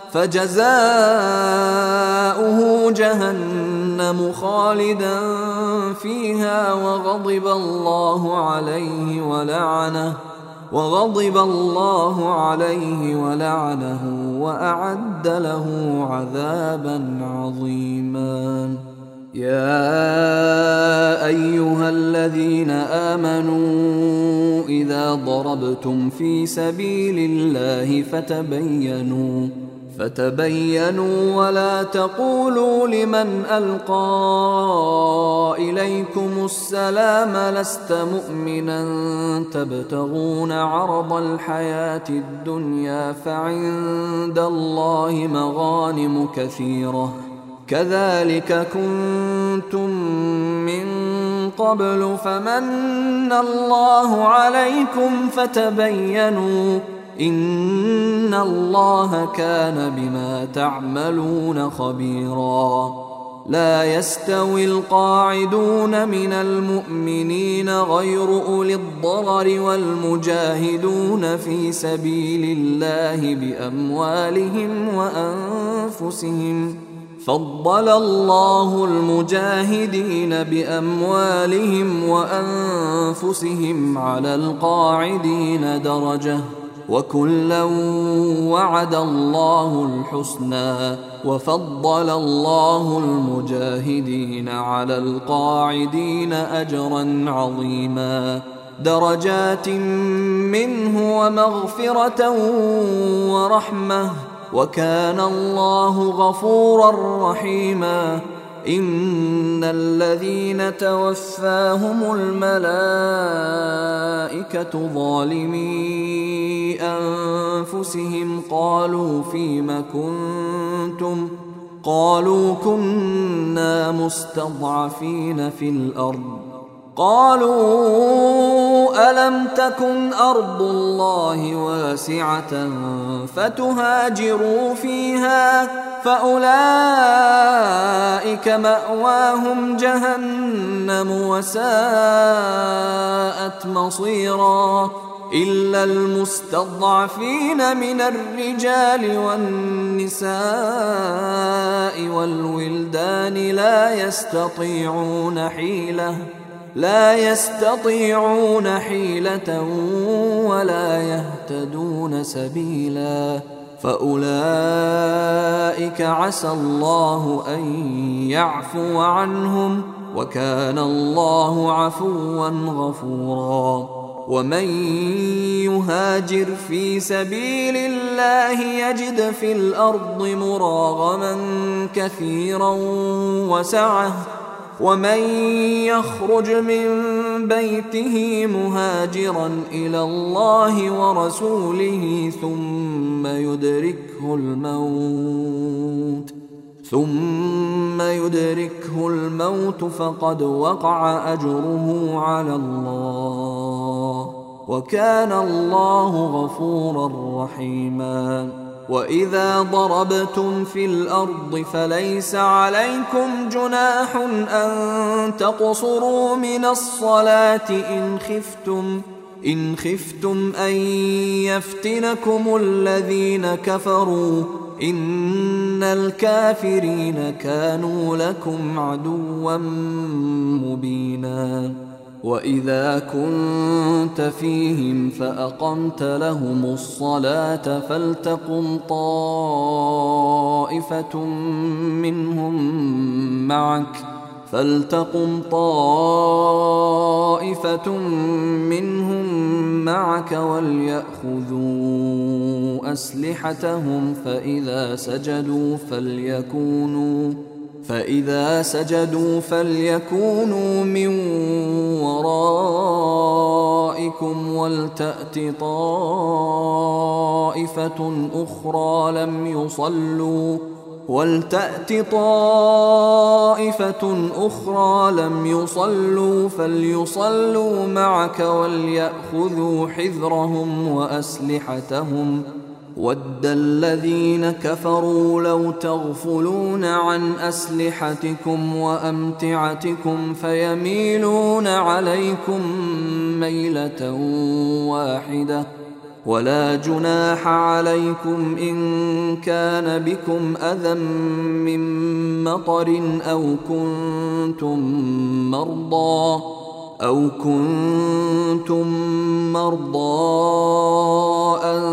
فجزاؤه جهنم خالدا فيها وغضب الله عليه ولعنه وغضب الله عليه ولعنه وأعد له عذابا عظيما. يا أيها الذين آمنوا إذا ضربتم في سبيل الله فتبينوا فتبينوا ولا تقولوا لمن ألقى إليكم السلام لست مؤمنا تبتغون عرض الحياة الدنيا فعند الله مغانم كثيرة كذلك كنتم من قبل فمن الله عليكم فتبينوا إن الله كان بما تعملون خبيرا. لا يستوي القاعدون من المؤمنين غير أولي الضرر والمجاهدون في سبيل الله بأموالهم وأنفسهم فضل الله المجاهدين بأموالهم وأنفسهم على القاعدين درجة وكلا وعد الله الحسنى وفضل الله المجاهدين على القاعدين أجرا عظيما درجات منه ومغفرة ورحمة وكان الله غفورا رحيما. إن الذين توفاهم الملائكة ظالمي أنفسهم قالوا فيم كنتم قالوا كنا مستضعفين في الأرض قالوا ألم تكن أرض الله واسعة فتهاجروا فيها فأولئك مأواهم جهنم وساءت مصيرا إلا المستضعفين من الرجال والنساء والولدان لا يستطيعون حيلة لا يستطيعون حيلة ولا يهتدون سبيلا فأولئك عسى الله أن يعفو عنهم وكان الله عفوا غفورا. ومن يهاجر في سبيل الله يجد في الأرض مراغما كثيرا وسعة ومن يخرج من بيته مهاجرا إلى الله ورسوله ثم يدركه الموت ثم يدركه الموت فقد وقع أجره على الله وكان الله غفورا رحيما. وإذا ضربتم في الأرض فليس عليكم جناح أن تقصروا من الصلاة إن خفتم إن خفتم أن يفتنكم الذين كفروا إن الكافرين كانوا لكم عدوا مبينا. وإذا كنت فيهم فأقمت لهم الصلاة فلتقم طائفة منهم معك فلتقم طائفة منهم معك وليأخذوا أسلحتهم فإذا سجدوا فليكونوا فإذا سجدوا فليكونوا من ورائكم ولتأت طائفة أخرى لم يصلوا ولتأت طائفة أخرى لم يصلوا فليصلوا معك وليأخذوا حذرهم وأسلحتهم ود الذين كفروا لو تغفلون عن أسلحتكم وأمتعتكم فيميلون عليكم ميلة واحدة ولا جناح عليكم إن كان بكم أذى من مطر أو كنتم مرضى أو كنتم مرضى أن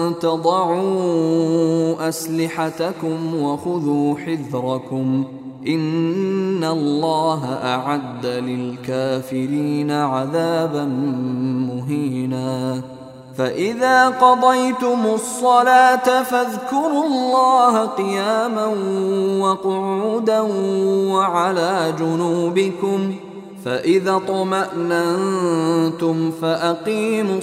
تضعوا أسلحتكم وخذوا حذركم إن الله أعد للكافرين عذابا مهينا. فإذا قضيتم الصلاة فاذكروا الله قياما وقعودا وعلى جنوبكم فإذا اطمأننتم فأقيموا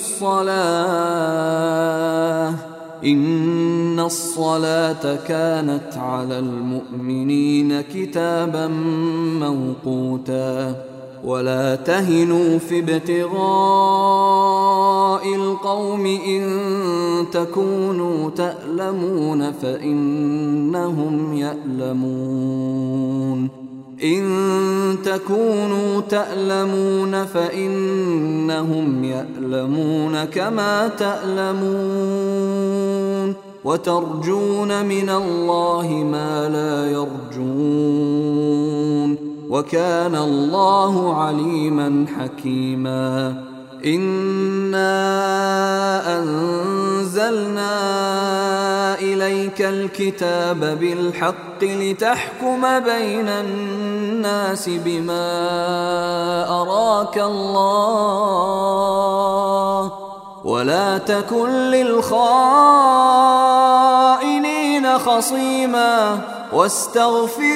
الصلاة إن الصلاة كانت على المؤمنين كتابا موقوتا. ولا تهنوا في ابتغاء القوم إن تكونوا تألمون فإنهم يألمون إن تكونوا تألمون فإنهم يألمون كما تألمون وترجون من الله ما لا يرجون وكان الله عليما حكيما. إنا أنزلنا إليك الكتاب بالحق لتحكم بين الناس بما أراك الله ولا تكن للخائنين خصيما واستغفر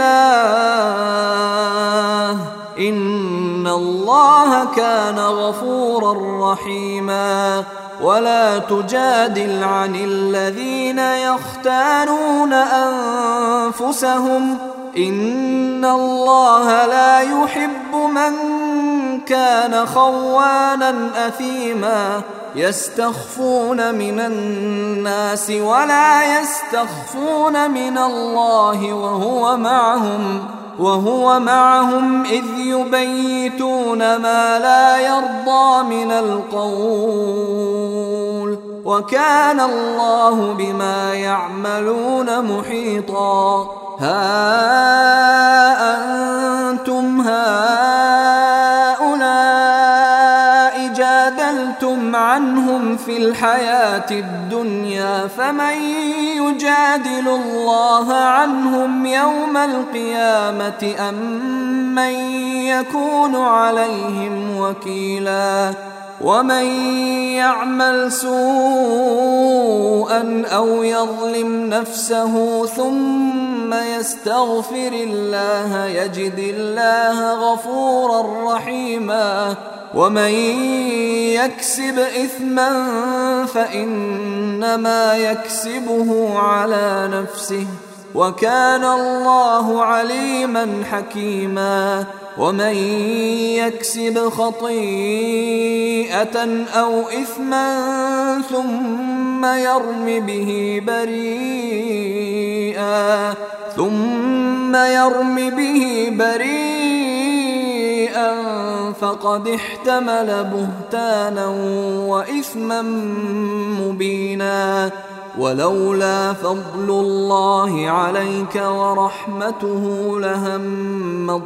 الله إن الله كان غفورا رحيما. ولا تجادل عن الذين يختانون أنفسهم إن الله لا يحب من كان خوانا أثيما يستخفون من الناس ولا يستخفون من الله وهو معهم وهو معهم إذ يبيتون ما لا يرضى من القول وكان الله بما يعملون محيطا. ها أنتم هؤلاء جادلتم عنهم في الحياة الدنيا فمن يجادل الله عنهم يوم القيامة أم من يكون عليهم وكيلا. ومن يعمل سوءا أو يظلم نفسه ثم يستغفر الله يجد الله غفورا رحيما. ومن يكسب إثما فإنما يكسبه على نفسه وكان الله عليما حكيما. ومن يكسب خطيئة أو إثما ثم يرم به بريئا ثم يرم به بريئا فقد احتمل بهتانا وإثما مبينا. ولولا فضل الله عليك ورحمته لهم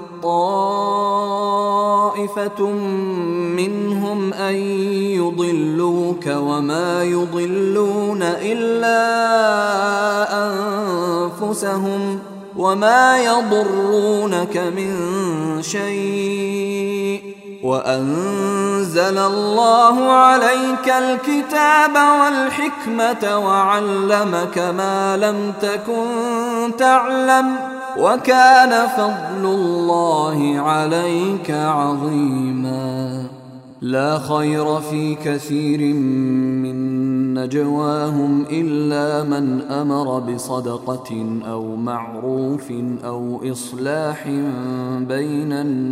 طائفة منهم أن يضلوك وما يضلون إلا أنفسهم وما يضرونك من شيء وأنزل الله عليك الكتاب والحكمة وعلمك ما لم تكن تعلم وكان فضل الله عليك عظيما. لا خير في كثير من نجواهم إلا من أمر بصدقة أو معروف أو إصلاح بين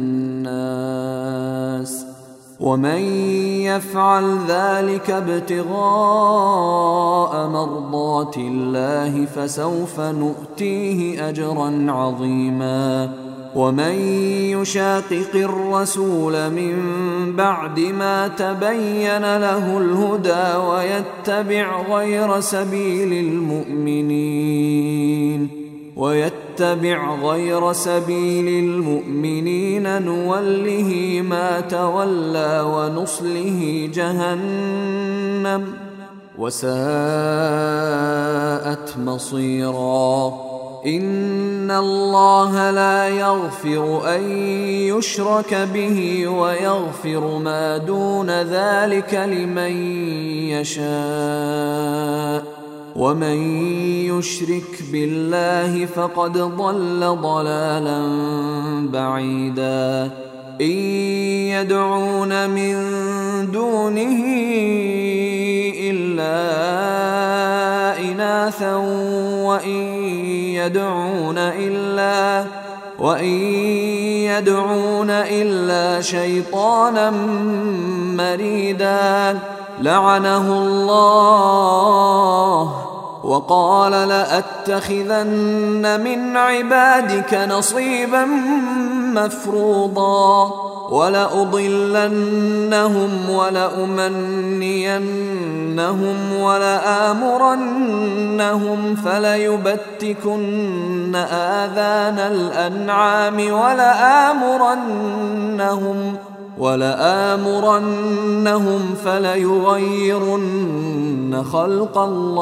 الناس ومن يفعل ذلك ابتغاء مرضات الله فسوف نؤتيه أجرا عظيما. ومن يشاقق الرسول من بعد ما تبين له الهدى ويتبع غير سبيل المؤمنين ويتبع غير سبيل المؤمنين نوله ما تولى ونصله جهنم وساءت مصيرا. إن الله لا يغفر أن يشرك به ويغفر ما دون ذلك لمن يشاء ومن يشرك بالله فقد ضل ضلالا بعيدا. إن يدعون من دونه إلا إناثا وإن يدعون إلا وإن يدعون إلا شيطانا مريدا لعنه الله وقال لأتخذن من عبادك نصيبا مفروضا ولأضلنهم ولأمنينهم ولآمرنهم فليبتكن آذان الأنعام ولآمرنهم ولآمرنهم فليغيرن خلق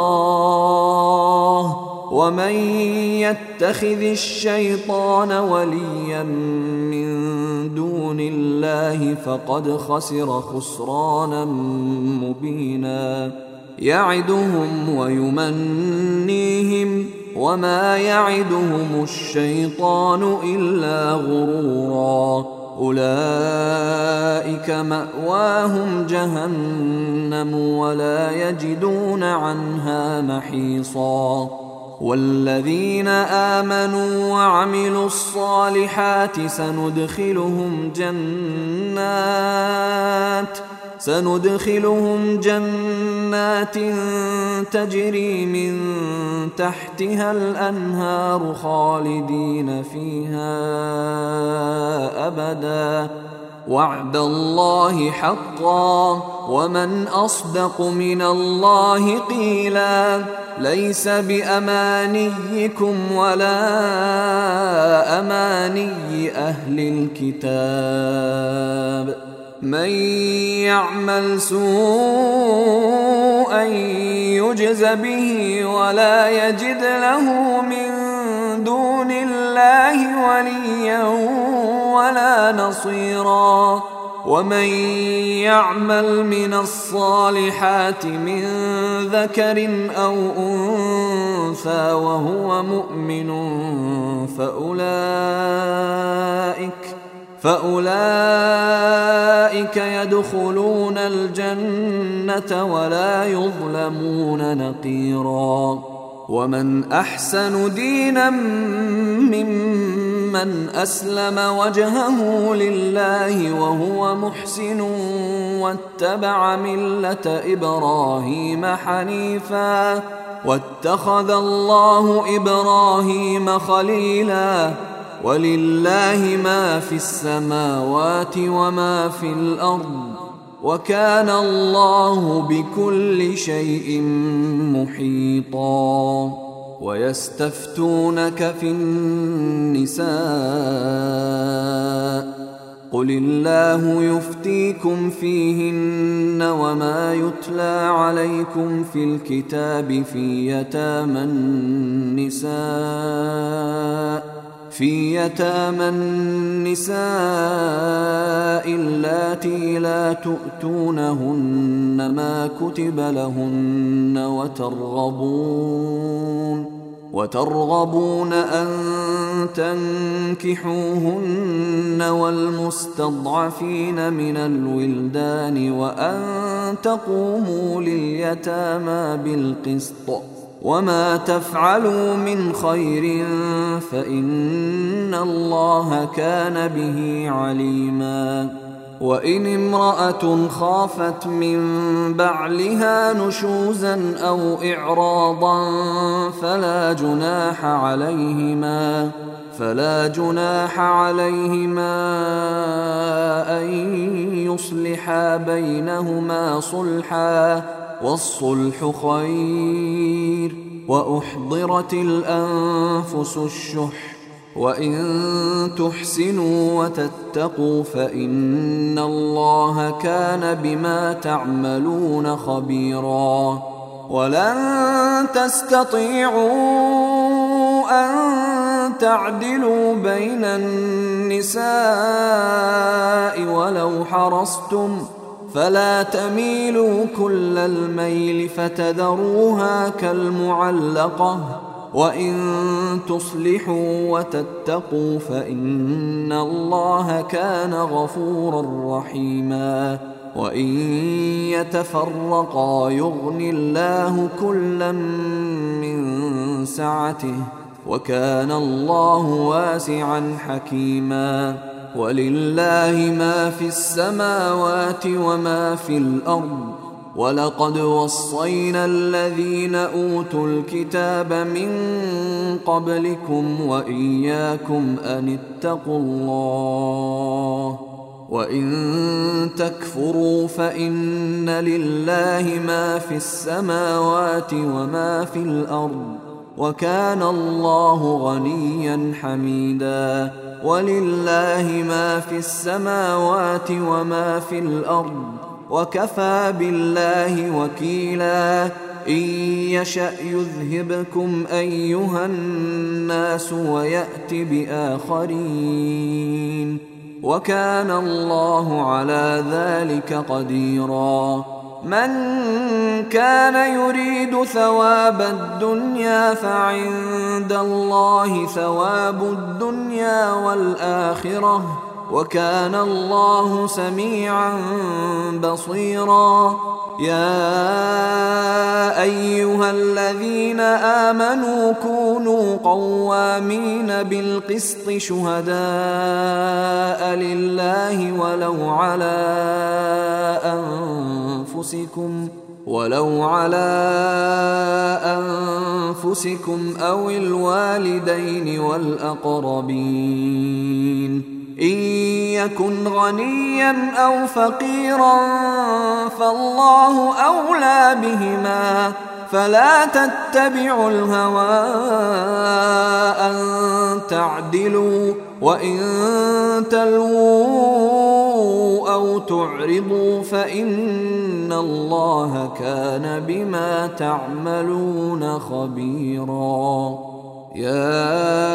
الله ومن يتخذ الشيطان وليا من دون الله فقد خسر خسرانا مبينا. يعدهم ويمنيهم وما يعدهم الشيطان إلا غرورا. أولئك مأواهم جهنم ولا يجدون عنها محيصا. والذين آمنوا وعملوا الصالحات سندخلهم جنات سندخلهم جنات تجري من تحتها الأنهار خالدين فيها أبدا وعد الله حقا ومن أصدق من الله قيلا. ليس بأمانيكم ولا أماني أهل الكتاب من يعمل سوءا يجز به ولا يجد له من دون الله وليا ولا نصيرا. ومن يعمل من الصالحات من ذكر أو أنثى وهو مؤمن فأولئك فأولئك يدخلون الجنة ولا يظلمون نقيرا. ومن أحسن دينا ممن من أسلم وجهه لله وهو محسن واتبع ملة إبراهيم حنيفا واتخذ الله إبراهيم خليلا ولله ما في السماوات وما في الأرض وكان الله بكل شيء محيطا. ويستفتونك في النساء قل الله يفتيكم فيهن وما يتلى عليكم في الكتاب في يتامى النساء في يتامى النساء اللاتي لا تؤتونهن ما كتب لهن وترغبون وترغبون أن تنكحوهن والمستضعفين من الولدان وأن تقوموا لليتامى بالقسط وما تفعلوا من خير فإن الله كان به عليما. وإن امرأة خافت من بعلها نشوزا أو إعراضا فلا جناح عليهما فلا جناح عليهما أن يصلحا بينهما صلحا والصلح خير وأحضرت الأنفس الشح وإن تحسنوا وتتقوا فإن الله كان بما تعملون خبيرا. ولن تستطيعوا أن تعدلوا بين النساء ولو حرصتم فلا تميلوا كل الميل فتذروها كالمعلقة وإن تصلحوا وتتقوا فإن الله كان غفورا رحيما. وإن يتفرقا يغن الله كلا من سعته وكان الله واسعا حكيما. ولله ما في السماوات وما في الأرض ولقد وصينا الذين أوتوا الكتاب من قبلكم وإياكم أن اتقوا الله وإن تكفروا فإن لله ما في السماوات وما في الأرض وكان الله غنيا حميدا. ولله ما في السماوات وما في الأرض وكفى بالله وكيلا. إن يشأ يذهبكم أيها الناس ويأت بآخرين وكان الله على ذلك قديرا. من كان يريد ثواب الدنيا فعند الله ثواب الدنيا والآخرة وكان الله سميعا بصيرا. يا أيها الذين آمنوا كونوا قوامين بالقسط شهداء لله ولو على أنفسكم ولو على أنفسكم أو الوالدين والأقربين إن يكن غنيا أو فقيرا فالله أولى بهما فلا تتبعوا الهوى أن تعدلوا وإن تلووا أو تعرضوا فإن الله كان بما تعملون خبيرا. يا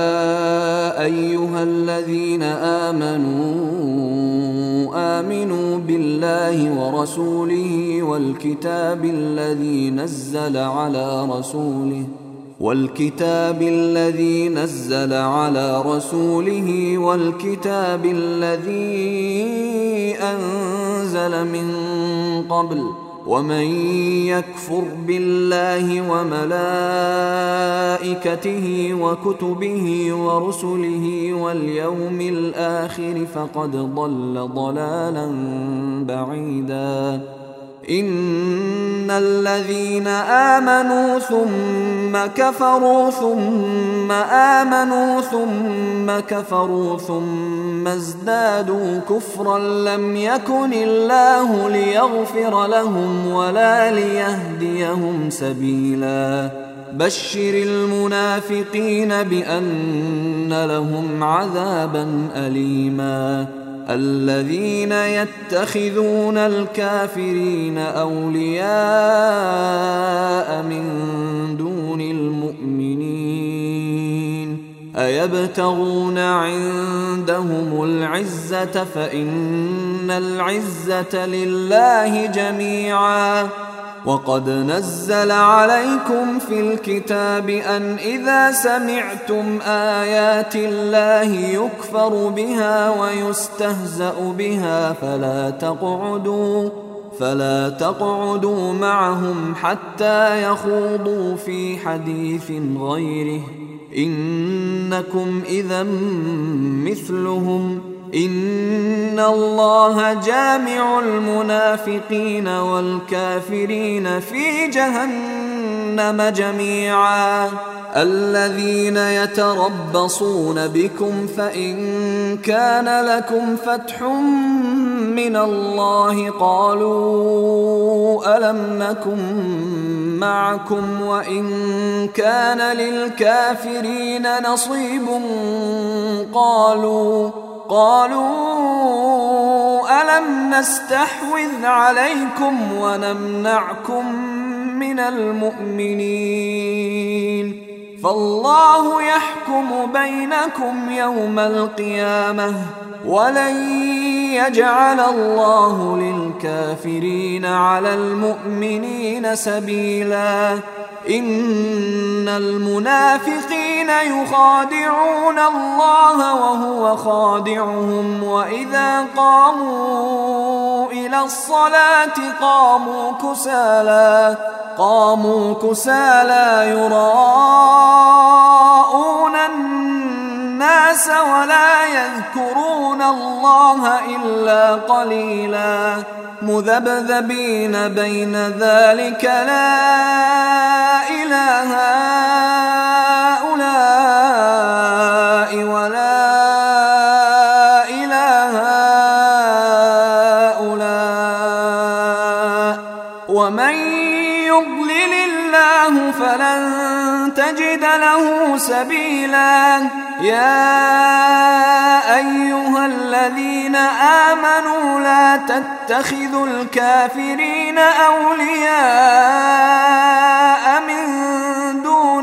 أيها الذين آمنوا آمنوا بالله ورسوله والكتاب الذي نزل على رسوله والكتاب الذي نزل على رسوله والكتاب الذي أنزل من قبل ومن يكفر بالله وملائكته وكتبه ورسله واليوم الآخر فقد ضل ضلالا بعيدا. إن الذين آمنوا ثم كفروا ثم آمنوا ثم كفروا ثم ازدادوا كفرا لم يكن الله ليغفر لهم ولا ليهديهم سبيلا. بشر المنافقين بأن لهم عذابا أليما. الذين يتخذون الكافرين أولياء من دون المؤمنين أيبتغون عندهم العزة فإن العزة لله جميعا. وقد نزل عليكم في الكتاب أن إذا سمعتم آيات الله يكفر بها ويستهزأ بها فلا تقعدوا فلا تقعدوا معهم حتى يخوضوا في حديث غيره إنكم إذا مثلهم. إن الله جامع المنافقين والكافرين في جهنم جميعا. الذين يتربصون بكم فإن كان لكم فتح من الله قالوا ألم نكن معكم وإن كان للكافرين نصيب قالوا قالوا ألم نستحوذ عليكم ونمنعكم من المؤمنين فالله يحكم بينكم يوم القيامة ولن يجعل الله للكافرين على المؤمنين سبيلا. إن المنافقين يخادعون الله وهو خادعهم وإذا قاموا إلى الصلاة قاموا كسالى قاموا كسالى يراءون الناس ولا يذكرون الله إلا قليلا. مذبذبين بين ذلك لا إله هؤلاء ولا إله هؤلاء ومن يضلل الله فلن تجد له سبيلا. يا أيها الذين آمنوا لا تتخذوا الكافرين أولياء من دون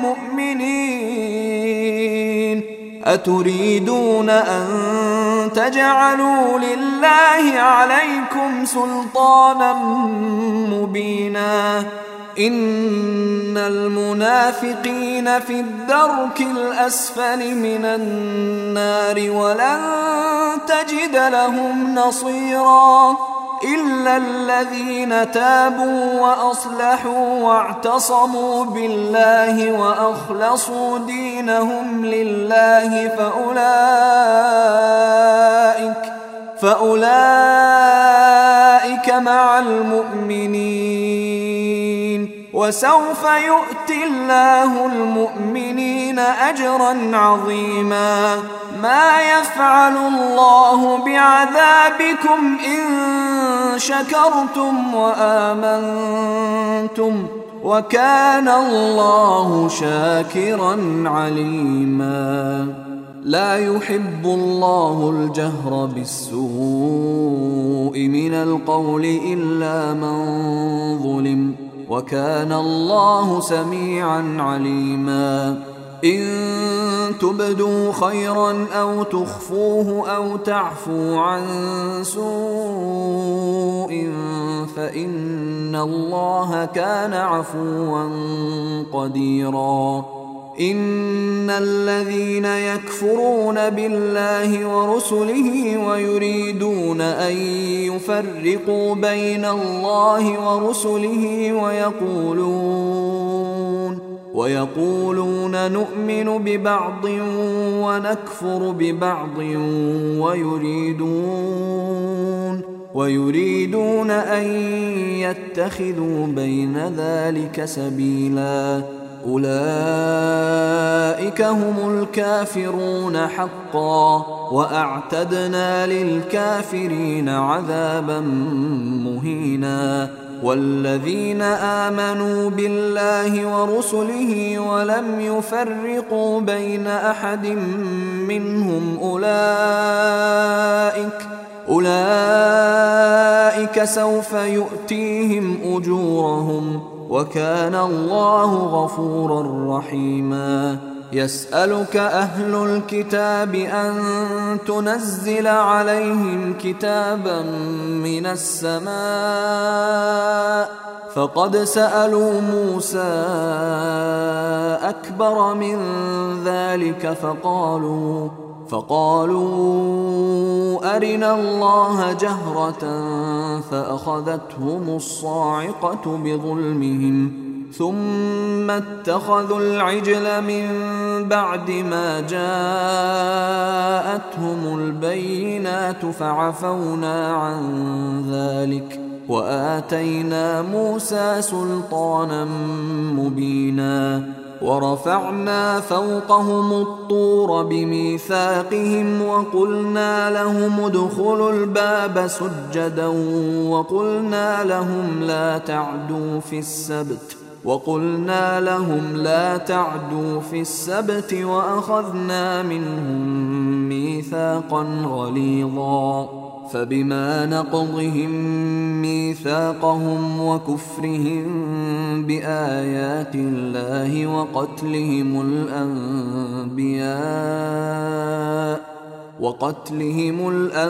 المؤمنين أتريدون أن تجعلوا لله عليكم سلطانا مبينا. إن المنافقين في الدرك الأسفل من النار ولن تجد لهم نصيرا إلا الذين تابوا وأصلحوا واعتصموا بالله وأخلصوا دينهم لله فأولئك فأولئك مع المؤمنين وسوف يؤتي الله المؤمنين أجرا عظيما. ما يفعل الله بعذابكم إن شكرتم وآمنتم وكان الله شاكرا عليما. لا يحب الله الجهر بالسوء من القول إلا من ظلم وكان الله سميعا عليما. إن تبدوا خيرا أو تخفوه أو تعفوا عن سوء فإن الله كان عفوا قديرا. إن الذين يكفرون بالله ورسله ويريدون أن يفرقوا بين الله ورسله ويقولون ويقولون نؤمن ببعض ونكفر ببعض ويريدون ويريدون أن يتخذوا بين ذلك سبيلا أولئك هم الكافرون حقا وأعتدنا للكافرين عذابا مهينا والذين آمنوا بالله ورسله ولم يفرقوا بين أحد منهم أولئك أولئك سوف يؤتيهم أجورهم وكان الله غفورا رحيما يسألك أهل الكتاب أن تنزل عليهم كتابا من السماء فقد سألوا موسى أكبر من ذلك فقالوا فقالوا أرنا الله جهرة فأخذتهم الصاعقة بظلمهم ثم اتخذوا العجل من بعد ما جاءتهم البينات فعفونا عن ذلك وآتينا موسى سلطانا مبينا ورفعنا فوقهم الطور بميثاقهم وقلنا لهم ادخلوا الباب سجدا وقلنا لهم لا تعدوا في السبت وقلنا لهم لا تعدوا في السبت وأخذنا منهم ميثاقا غليظا فبما نقضهم ميثاقهم وكفرهم بآيات الله وقتلهم الأنبياء وقتلهم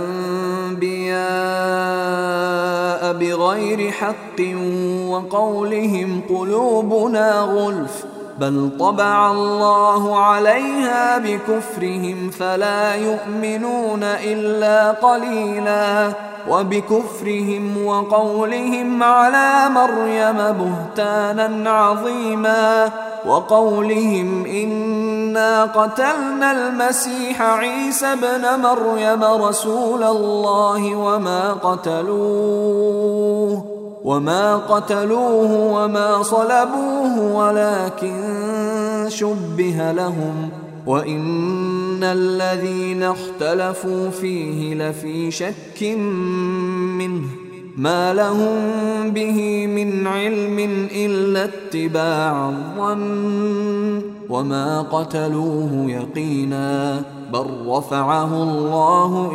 الأنبياء بغير حق وقولهم قلوبنا غلف بل طبع الله عليها بكفرهم فلا يؤمنون إلا قليلا وبكفرهم وقولهم على مريم بهتانا عظيما وقولهم إنا قتلنا المسيح عيسى ابن مريم رسول الله وما قتلوه وما قتلوه وما صلبوه ولكن شبه لهم وإن الذين اختلفوا فيه لفي شك منه ما لهم به من علم إلا اتباع الظن وما قتلوه يقينا بل رفعه الله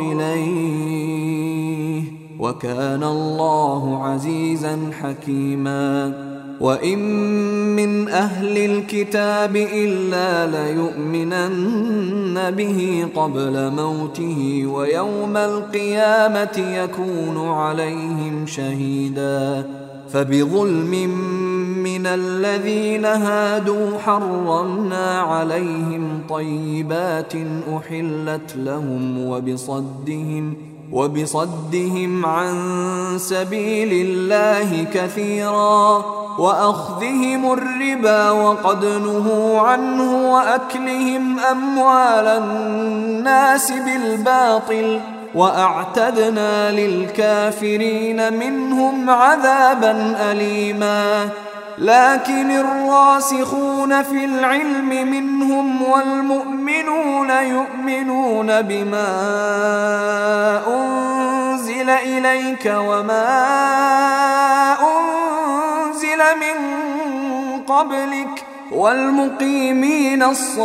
إليه وكان الله عزيزا حكيما وإن من أهل الكتاب إلا ليؤمنن به قبل موته ويوم القيامة يكون عليهم شهيدا فبظلم من الذين هادوا حرمنا عليهم طيبات أحلت لهم وبصدهم وبصدهم عن سبيل الله كثيرا وأخذهم الربا وقد نهوا عنه وأكلهم أموال الناس بالباطل وأعتدنا للكافرين منهم عذابا أليما لكن الراسخون في العلم منهم والمؤمنون يؤمنون بما أنزل إليك وما أنزل من قبلك والمقيمين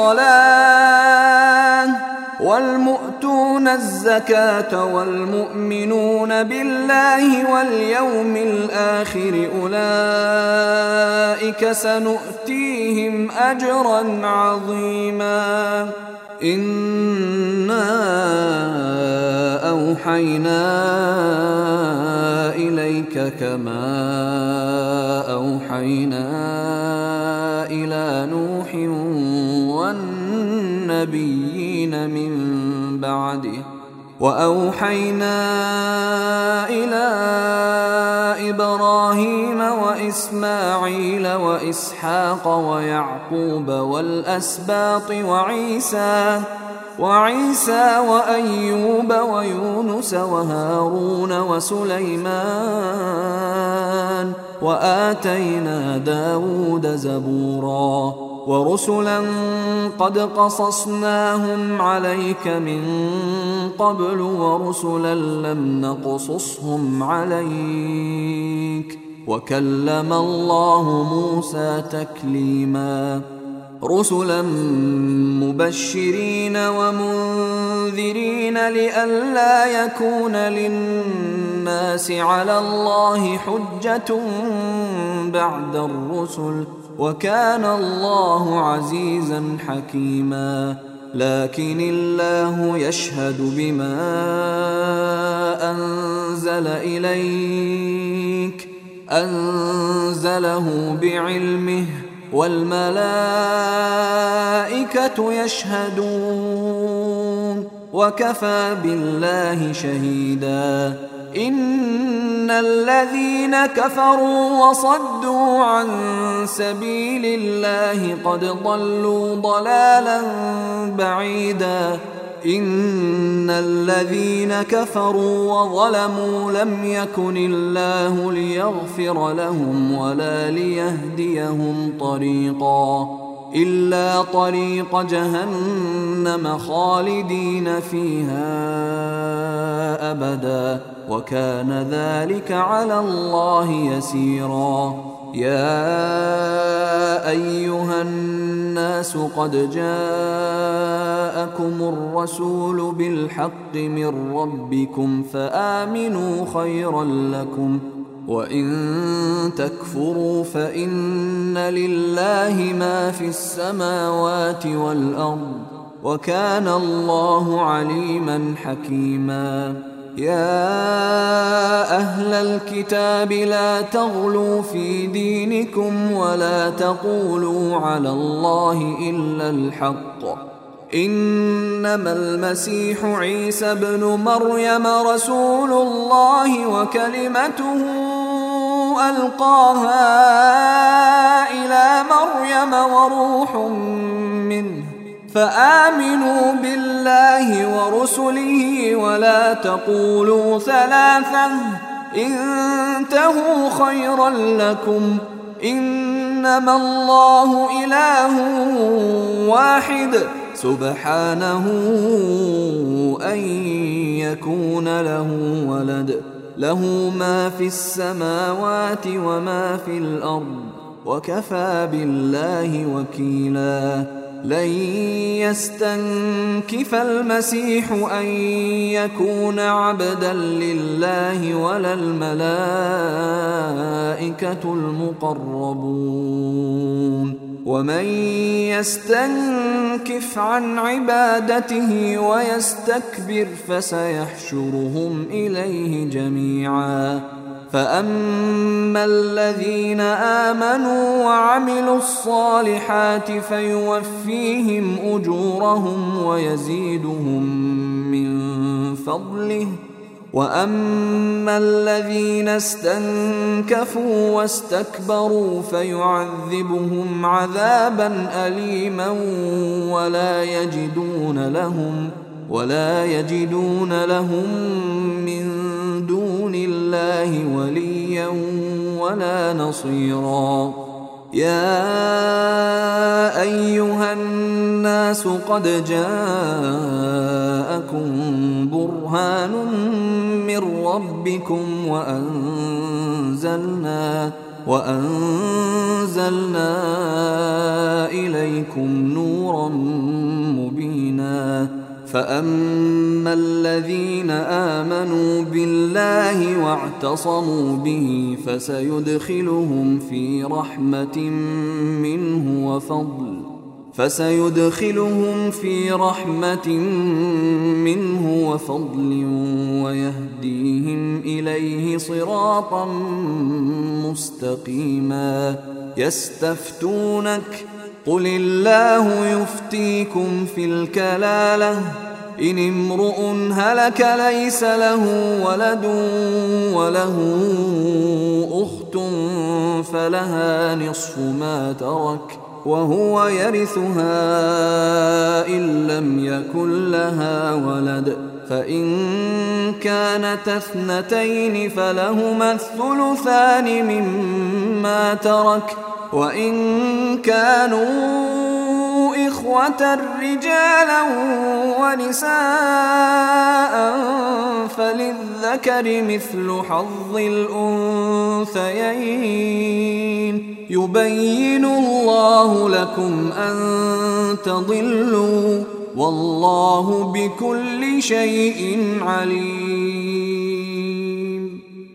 الصلاة والمؤتون الزكاة والمؤمنون بالله واليوم الآخر أولئك سنؤتيهم أجرا عظيما إنا أوحينا إليك كما أوحينا إلى نوح النبيين من بعده. وأوحينا إلى إبراهيم وإسماعيل وإسحاق ويعقوب والأسباط وعيسى وعيسى وأيوب ويونس وهارون وسليمان وآتينا داود زبورا ورسلا قد قصصناهم عليك من قبل ورسلا لم نقصصهم عليك وكلم الله موسى تكليما رسلا مبشرين ومنذرين لئلا يكون للناس على الله حجة بعد الرسل وكان الله عزيزا حكيما. لكن الله يشهد بما أنزل إليك أنزله بعلمه والملائكة يشهدون وكفى بالله شهيدا. إن الذين كفروا وصدوا عن سبيل الله قد ضلوا ضلالا بعيدا. إن الذين كفروا وظلموا لم يكن الله ليغفر لهم ولا ليهديهم طريقا إلا طريق جهنم خالدين فيها أبدا وكان ذلك على الله يسيرا. يا أيها الناس قد جاءكم الرسول بالحق من ربكم فآمنوا خيرا لكم وإن تكفروا فإن لله ما في السماوات والأرض وكان الله عليما حكيما. يا أهل الكتاب لا تغلوا في دينكم ولا تقولوا على الله إلا الحق إنما المسيح عيسى ابن مريم رسول الله وكلمته ألقاها إلى مريم وروح منه فآمنوا بالله ورسله ولا تقولوا ثلاثة انتهوا خيرا لكم إنما الله إله واحد سبحانه أن يكون له ولد له ما في السماوات وما في الأرض وكفى بالله وكيلا. لن يستنكف المسيح أن يكون عبدا لله ولا الملائكة المقربون ومن يستنكف عن عبادته ويستكبر فسيحشرهم إليه جميعا. فأما الذين آمنوا وعملوا الصالحات فيوفيهم أجورهم ويزيدهم من فضله وأما الذين استنكفوا واستكبروا فيعذبهم عذابا أليما ولا يجدون لهم ولا يجدون لهم من دون الله وليا ولا نصيرا. يا أيها الناس قد جاءكم برهان من ربكم وأنزلنا وأنزلنا إليكم نورا مبينا. فأما الذين آمنوا بالله واعتصموا به فسيدخلهم في رحمة منه وفضل فسيدخلهم في رحمة منه وفضل ويهديهم إليه صراطا مستقيما. يستفتونك قل الله يفتيكم في الكلالة إن امرؤ هلك ليس له ولد وله أخت فلها نصف ما ترك وهو يرثها إن لم يكن لها ولد فإن كانت اثنتين فلهما الثلثان مما ترك وإن كانوا إخوة رجالا ونساء فللذكر مثل حظ الأنثيين يبين الله لكم أن تضلوا والله بكل شيء عليم.